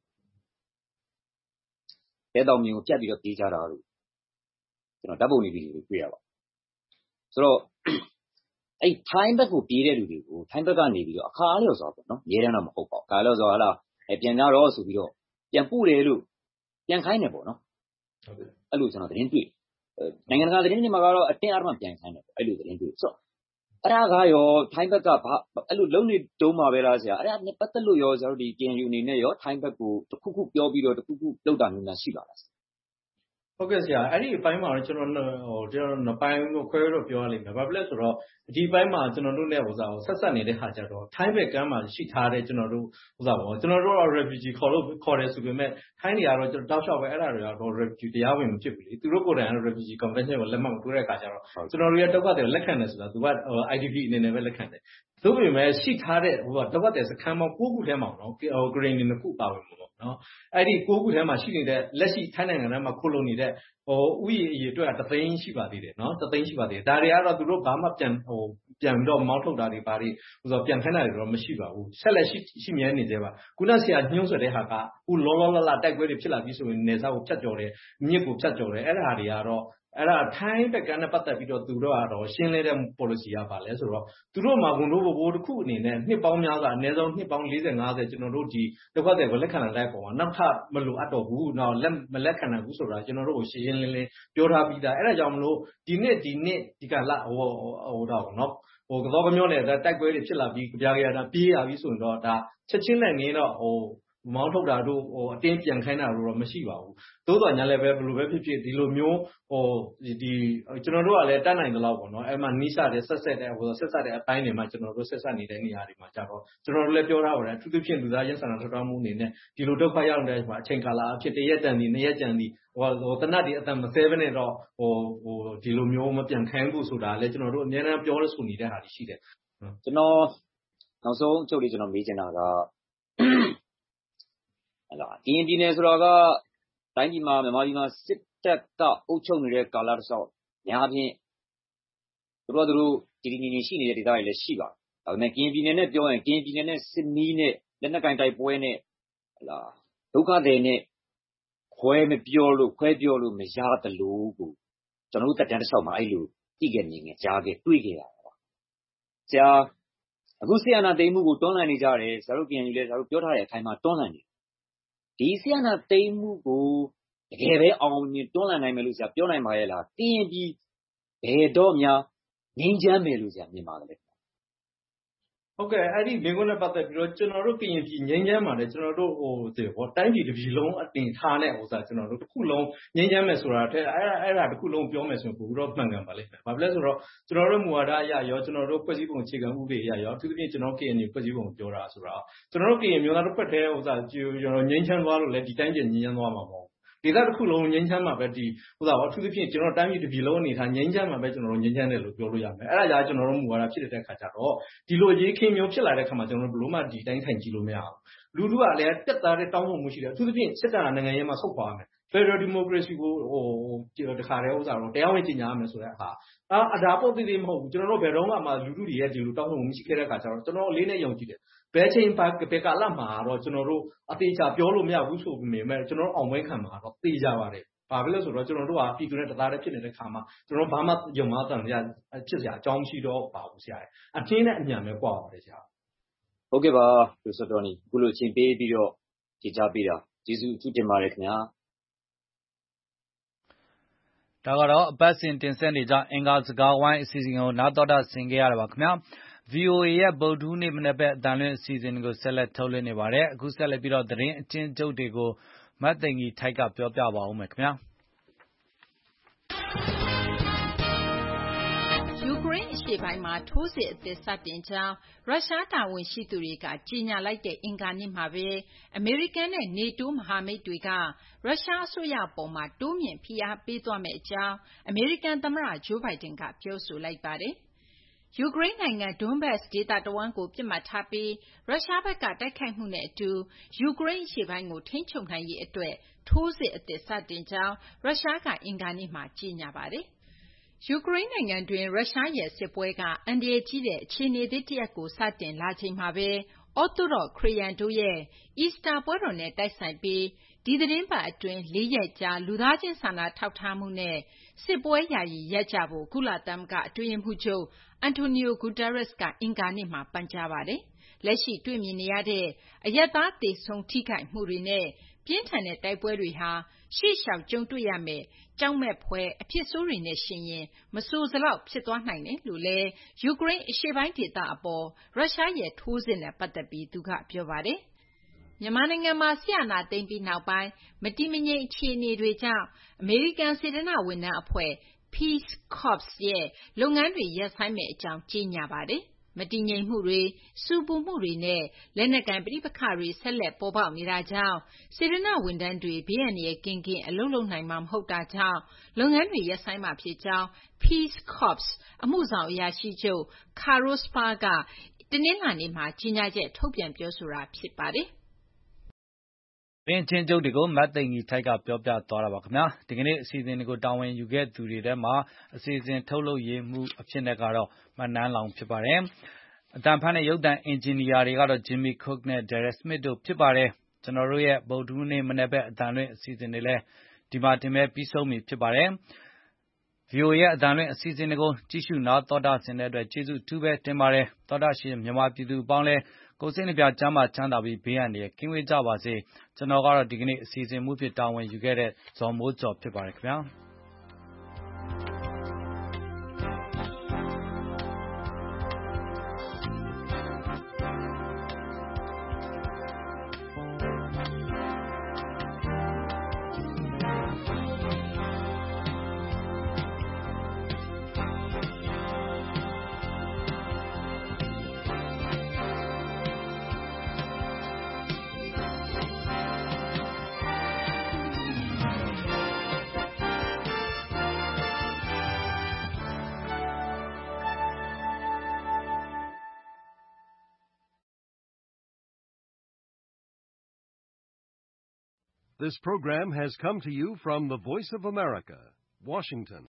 Speaker 22: တဲတောင်မြင်ကိုဖျက်ပြီးတော့ပြေးကြတာတို့ကျွန်တော်ဓာတ်ပုံတွေတွေ့ရပါဆိုတော့အဲ့ထိုင်းဘက်ကိုပြေးတဲ့လူတွေကိုထိုင်းဘက်ကနေပြီးတော့အခါအားလျော်စွာပေါ့နော်ရဲတန်းတော့မဟုတ်ပါဘူးအခါအားလျော်စွာဟာလားပြန်ကြတော့ဆိုပြီးတော့ပြန်ပို့တယ်လို့ပြန်ခိုင်းတယ်ပေါ့နော်ဟုတ်ကဲ့အဲ့လိုကျွန်တော်သတင်းတွေ့နိုင်ငံတကာသတင်းတွေမှာကတော့အတင်းအဓမ္မပြန်ခိုင်းတယ်ပေါ့အဲ့လိုသတင်းတွေ့ဆိုတော့အဲ့ဒါကရောထိုင်းဘက်ကအဲ့လိုလုံနေတုံးမှာပဲလားဆရာအဲ့ဒါနဲ့ပတ်သက်လို့ရောဆရာတို့ဒီ KNU အနေနဲ့ရောထိုင်းဘက်ကိုတစ်ခုခုပြောပြီးတော့တစ်ခုခုလုပ်တာမျိုးများရှိပါလား
Speaker 15: ဟုတ်ကဲ့ဆရာအဲ့ဒီအပိုင်းမှာတော့ကျွန်တော်နှစ်ပိုင်းကိုခွဲလို့ပြောရလိမ့်မယ်ဘာဖြစ်လဲဆိုတော့ဒီအပိုင်းမှာကျွန်တော်တို့နဲ့ဆက်ဆက်နေတဲ့ဟာကြတော့ထိုင်းဘက်ကမ်းမှာရှိထားတဲ့ကျွန်တော်တို့ကျွန်တော်တို့က refugee ခေါ်တယ်ဆိုပေမဲ့ထိုင်းတွေကတော့ကျွန်တော်တောက်လျှောက်ပဲအဲ့ဒါတွေကတော့ refugee တရားဝင်မဖြစ်ဘူးလေသူတို့ကိုယ်တိုင်ကတော့ refugee convention ကိုလက်မှတ်မထိုးတဲ့အခါကျတော့ကျွန်တော်တို့ရဲ့တောက်ကတည်းကလက်ခံတယ်ဆိုတာသူက IDP အနေနဲ့ပဲလက်ခံတယ်သို့ပေမဲ့ရှိထားတဲ့တောက်ကတည်းကစခန်းပေါင်း9ခုထဲမှာနော် green 2ခုပါဝင်မှာပေါ့နော်အဲ့ဒီ9ခုထဲမှာရှိနေတဲ့လက်ရှိထိုင်းနိုင်ငံထဲမှာခိုလုံနေတဲ့ဥယျာဉ်အရေအတွက်က3သိန်းရှိပါသေးတယ်နော်3သိန်းရှိပါသေးတယ်ဒါတွေကတော့သူတို့ဘာမှပြန်ပြီးတော့မောင်းထုတ်တာတွေဘာတွေပြန်ခိုင်းတာတွေတော့မရှိပါဘူးဆက်လက်ရှိမြဲနေသေးပါခုနဆရာညွှန်းဆွဲတဲ့ဟာကခုလောလောလတိုက်ပွဲတွေဖြစ်လာပြီးဆိုရင်နေစားကိုဖြတ်ကျော်တယ်မြစ်ကိုဖြတ်ကျော်တယ်အဲ့ဒါတွေကတော့အဲ့ဒါထိုင်းဘက်ကနဲ့ပတ်သက်ပြီးတော့သူတို့ကတော့ရှင်းလင်းတဲ့ policy ရပါလဲဆိုတော့သူတို့မှာဝန်တို့ဘိုးတစ်ခုအနေနဲ့နှစ်ပေါင်းများစွာအနည်းဆုံးနှစ်ပေါင်း40-50ကျွန်တော်တို့ဒီတစ်ခါတည်းကိုလက်ခံလာတဲ့ပုံကနောက်ထပ်မလိုအပ်တော့ဘူးနောက်မလက်ခံနိုင်ဘူးဆိုတာကျွန်တော်တို့ကိုရှင်းလင်းလင်းပြောထားပြီးသားအဲ့ဒါကြောင့်မလို့ဒီနှစ်ဒီကလာတော့နော်ကတော့ကမျိုးနဲ့တိုက်ပွဲတွေဖြစ်လာပြီးကြပြကြတာပြေးရပြီဆိုရင်တော့ဒါချက်ချင်းနဲ့နေတော့မောင်းထုတ်တာတို့အတင်းပြန်ခိုင်းတာတို့တော့မရှိပါဘူးသို့တော်ညာလည်းပဲဘယ်လိုပဲဖြစ်ဖြစ်ဒီလိုမျိုးကျွန်တော်တို့ကလည်းတတ်နိုင်သလောက်ပေါ့နော်အဲ့မှာနိရှတဲ့ဆက်ဆက်တဲ့အပိုင်းတွေမှာကျွန်တော်တို့ဆက်ဆက်နေတဲ့နေရာတွေမှာကြတော့ကျွန်တော်တို့လည်းပြောထားပါတယ်အထူးသဖြင့်လူသားချင်းစာနာထောက်ထားမှုအနေနဲ့ဒီလိုဒုက္ခရောက်နေတဲ့မှာအချိန်ကာလအဖြစ်တရက်တန်ဒီနှစ်ရက်တန်ဒီတနတ်ဒီအတန်မဆဲဘဲနဲ့တော့ဒီလိုမျိုးမပြန်ခိုင်းဘူးဆိုတာလည်းကျွန်တော်တို့အများအားပြောလို့ဆိုနေတဲ့ဟာတွေရှိတယ်
Speaker 22: ကျွန်တော်နောက်ဆုံးအချုပ်လေးကျွန်တော်မေးချင်တာကဟလာကရင်ပြည်နယ်ဆိုတာကတိုင်းပြည်မှာမြန်မာပြည်မှာစစ်တပ်ကအုပ်ချုပ်နေတဲ့ကာလတစ်လျှောက်များဖြင့်တို့တည်တည်ငြိမ်ငြိမ်ရှိနေတဲ့ဒေသတွေလည်းရှိပါတယ်ဒါပေမဲ့ကရင်ပြည်နယ်နဲ့ပြောရင်ကရင်ပြည်နယ်နဲ့စစ်မီးနဲ့လက်နက်ကင်တိုက်ပွဲနဲ့ဟလာဒုက္ခသည်နဲ့ခွဲပြောလို့မရသလိုကိုကျွန်တော်တို့တက်တန်းတစ်လျှောက်မှာအဲ့လိုသိခဲ့မြင်ခဲ့ကြားခဲ့တွေ့ခဲ့ရတာပါဆရာအခုဆီယနာသိမ်းမှုကိုတွန်းလှန်နေကြတယ်ဆရာတို့ပြန်ယူလဲဆရာတို့ပြောထားတဲ့အခိုင်အမာတွန်းလှန်နေဒီဆီယနာသိမ်းမှုကိုတကယ်ပဲအောင်မြင်တွန်းလှန်နိုင်မယ်လို့ဆရာပြောနိုင်ပါရဲ့လားကရင်ပြည်ဘယ်တော့မှငြိမ်းချမ်းမယ်လို့ဆရာမြင်ပါတယ်
Speaker 15: ဟုတ်ကဲ့အဲ့ဒီမိကုန်းနဲ့ပတ်သက်ပြီးတော့ကျွန်တော်တို့ကရင်ပြည်ငြိမ်းချမ်းပါတယ်ကျွန်တော်တို့တိုင်းပြည်တစ်ပြည်လုံးအတင်ထားတဲ့ဥစ္စာကျွန်တော်တို့တစ်ခုလုံးငြိမ်းချမ်းမယ်ဆိုတာတဲ့အဲ့ဒါတစ်ခုလုံးပြောမယ်ဆိုရင်ပို့ပြီးတော့မှန်ကန်ပါလိမ့်မယ်။ဘာဖြစ်လဲဆိုတော့ကျွန်တော်တို့မူဝါဒအရရောကျွန်တော်တို့ဖွဲ့စည်းပုံအခြေခံဥပဒေအရရောသူသဖြင့်ကျွန်တော် KNU ဖွဲ့စည်းပုံပြောတာဆိုတာကျွန်တော်တို့ KNU မျိုးသားတစ်ဖက်တည်းဥစ္စာကျွန်တော်ငြိမ်းချမ်းသွားလို့လည်းဒီတိုင်းပြည်ငြိမ်းချမ်းသွားမှာမဟုတ်ဒေသတစ်ခုလုံးငြိမ်းချမ်းမှာပဲဒီဥစ္စာအထူးသဖြင့်ကျွန်တော်တိုင်းပြည်တစ်ပြည်လုံးအနေထားငြိမ်းချမ်းမှာပဲကျွန်တော်တို့ငြိမ်းချမ်းတယ်လို့ပြောလို့ရမယ်အဲ့ဒါကြာကျွန်တော်တို့မူဝါဒဖြစ်တဲ့အခါကျတော့ဒီလိုရေးခင်းမျိုးဖြစ်လာတဲ့အခါမှာကျွန်တော်တို့ဘလို့မှဒီတိုင်းထိုင်ကြည့်လို့မရဘူးလူထုကလည်းတက်သားတဲ့တောင်းဆိုမှုရှိတယ်အထူးသဖြင့်စစ်တပ်နိုင်ငံရေးမှာဆုတ်ခွာရမယ်Federal Democracy ကိုတခါတည်းဥစ္စာတော့တရားဝင်ကြီးညာရမယ်ဆိုတဲ့အခါဒါပေါ့တည်မဟုတ်ဘူးကျွန်တော်တို့ဘယ်တော့မှလူထုတွေရဲ့ဒီလိုတောင်းဆိုမှုမရှိခဲ့တဲ့အခါကျတော့ကျွန်တော်အလေးနဲ့ယုံကြည်တယ်ဘယ်ချိန်ဘယ်ကာလမှာတော့ကျွန်တော်တို့အသေးချာပြောလို့မရဘူးဆိုပေမဲ့ကျွန်တော်တို့အောင်ပွဲခံမှာတော့သိကြပါတယ်ဘာဖြစ်လို့ဆိုတော့ကျွန်တော်တို့ကပြည်သူနဲ့တသားတည်းဖြစ်နေတဲ့ခါမှာကျွန်တော်ဘာမှယုံမှတန်ရဖြစ်စရာအကြောင်းမရှိတော့ပါဘူးဆရာအတင်းနဲ့အမြန်ပဲကြွားပါတယ်ဆရာ
Speaker 22: ဟုတ်ကဲ့ပါလူစောတော်နီခုလိုချင်းပေးပြီးတော့ကြည်ချပေးတာကျေးဇူးအထူးတင်ပါတယ်ခင်ဗျာ
Speaker 2: ဒါကတော့အပတ်စဉ်တင်ဆက်နေကြအင်္ဂါစကားဝိုင်းအစီအစဉ်ကိုနားတော်တာဆင်ကြရတာပါခင်ဗျာ VOA ရဲ့ဗုဒ္ဓဟူးနေ့မနက်ဘက်အတန်လွင့်အစီအစဉ်ကိုဆက်လက်ထုတ်လွှင့်နေပါတယ်အခုဆက်လက်ပြီးတော့သတင်းအချင်းချုပ်တွေကိုမတ်သိင်ကြီးထိုက်ကပြောပြပါဦးမယ်ခင်ဗျာ
Speaker 4: ယူကရိန်းအရှေ့ပိုင်းမှာထိုးစစ်အသစ်စတင်ကြောင်းရုရှားတာဝန်ရှိသူတွေကကြေညာလိုက်တဲ့အင်္ဂါနေ့မှာပဲအမေရိကန်နဲ့ NATO မဟာမိတ်တွေကရုရှားအစိုးရအပေါ်မှာတိုးမြင့်ဖိအားပေးသွားမယ့်အကြောင်းအမေရိကန်သမ္မတ Joe Biden ကပြောဆိုလိုက်ပါတယ်။ယူကရိန်းနိုင်ငံ Donbas ဒေသတဝန်းကိုပစ်မှတ်ထားပြီးရုရှားဘက်ကတိုက်ခိုက်မှုနဲ့အတူယူကရိန်းအရှေ့ပိုင်းကိုထိန်းချုပ်နိုင်ရေးအတွက်ထိုးစစ်အသစ်စတင်ကြောင်းရုရှားကအင်္ဂါနေ့မှာကြေညာပါတယ်။ယူကရိန်းနိုင်ငံတွင်းရုရှားရဲ့စစ်ပွဲကအန္တရာယ်ကြီးတဲ့အခြေအနေသစ်တရပ်ကိုစတင်လာချိန်မှာပဲ Orthodox ခရစ်ယာန်တို့ရဲ့အီစတာပွဲတော်နဲ့တိုက်ဆိုင်ပြီးဒီသီတင်းပတ်အတွင်း4 ရက်ကြာလူသားချင်းစာနာထောက်ထားမှုနဲ့စစ်ပွဲယာယီရပ်ကြဖို့ကုလသမဂ္ဂအတွင်းရေးမှူးချုပ် Antonio Guterres ကအင်္ဂါနေ့မှာပန်ကြားပါတယ်။လက်ရှိတွေ့မြင်နေရတဲ့အရပ်သားသေဆုံးထိခိုက်မှုတွေနဲ့ပြင်းထန်တဲ့တိုက်ပွဲတွေဟာရှေ့လျှောက်ကြုံတွေ့ရမယ့်ကြောက်မက်ဖွယ်အဖြစ်ဆိုးတွေနဲ့ယှဉ်ရင်မဆိုစလောက်ဖြစ်သွားနိုင်တယ်လို့လည်းယူကရိန်းအရှေ့ပိုင်းဒေသအပေါ်ရုရှားရဲ့ထိုးစစ်နဲ့ပတ်သက်ပြီးသူကပြောပါတယ်။မြန်မာနိုင်ငံမှာစစ်အာဏာသိမ်းပြီးနောက်ပိုင်းမတည်မငြိမ်အခြေအနေတွေကြောင့်အမေရိကန်စေတနာ့ဝန်ထမ်းအဖွဲ့ Peace Corps ရဲ့လုပ်ငန်းတွေရပ်ဆိုင်းမယ့်အကြောင်းကြေညာပါတယ်။မတည်ငြိမ်မှုတွေဆူပူမှုတွေနဲ့လက်နက်ကိုင်ပဋိပက္ခတွေဆက်လက်ပေါ်ပေါက်နေတာကြောင့်စေတနာ့ဝန်ထမ်းတွေဘေးအန္တရာယ်ကင်းအလုပ်လုပ်နိုင်မှာမဟုတ်တာကြောင့်လုပ်ငန်းတွေရပ်ဆိုင်းမှာဖြစ်ကြောင်း Peace Corps အမှုဆောင်အရာရှိချုပ် Carol Spar ကတနင်္လာနေ့မှာကြေညာချက်ထုတ်ပြန်ပြောဆိုတာဖြစ်ပါတယ်။
Speaker 2: သတင်းချင်းချုပ်တွေကိုမတ်သိင်ကြီးထိုက်ကပြောပြသွားတာပါခင်ဗျာဒီကနေ့အစီအစဉ်တွေကိုတာဝန်ယူခဲ့သူတွေထဲမှာအစီအစဉ်ထုတ်လုပ်ရေးမှုအဖြစ်နဲ့ကတော့မနန်းလောင်ဖြစ်ပါတယ်အတန်ဖန်နဲ့ရုပ်သံအင်ဂျင်နီယာတွေကတော့ Jimmy Cook နဲ့ Derek Smith တို့ဖြစ်ပါတယ်ကျွန်တော်တို့ရဲ့ဗုဒ္ဓဟူးနေ့မနက်ဘက်အတန်လွင့်အစီအစဉ်တွေလည်းဒီမှာတင်မဲ့ပြီးဆုံးပြီဖြစ်ပါတယ်VOA ရဲ့အတန်လွင့်အစီအစဉ်တွေကိုကြည့်ရှုနားတော်တာဆင်တဲ့အတွက်ကျေးဇူးအထူးပဲတင်ပါတယ်တော်တာရှင်မြန်မာပြည်သူအပေါင်းလည်းကိုယ်စိတ်နှပြချမ်းသာချမ်းသာပြီးဘေးအန္တရာယ်ကင်းဝေးကြပါစေကျွန်တော်ကတော့ဒီကနေ့အစီအစဉ်မှုဖြစ်တာဝန်ယူခဲ့တဲ့ဇော်မိုးကျော်ဖြစ်ပါတယ်ခင်ဗျာ
Speaker 5: This program has come to you from the Voice of America, Washington.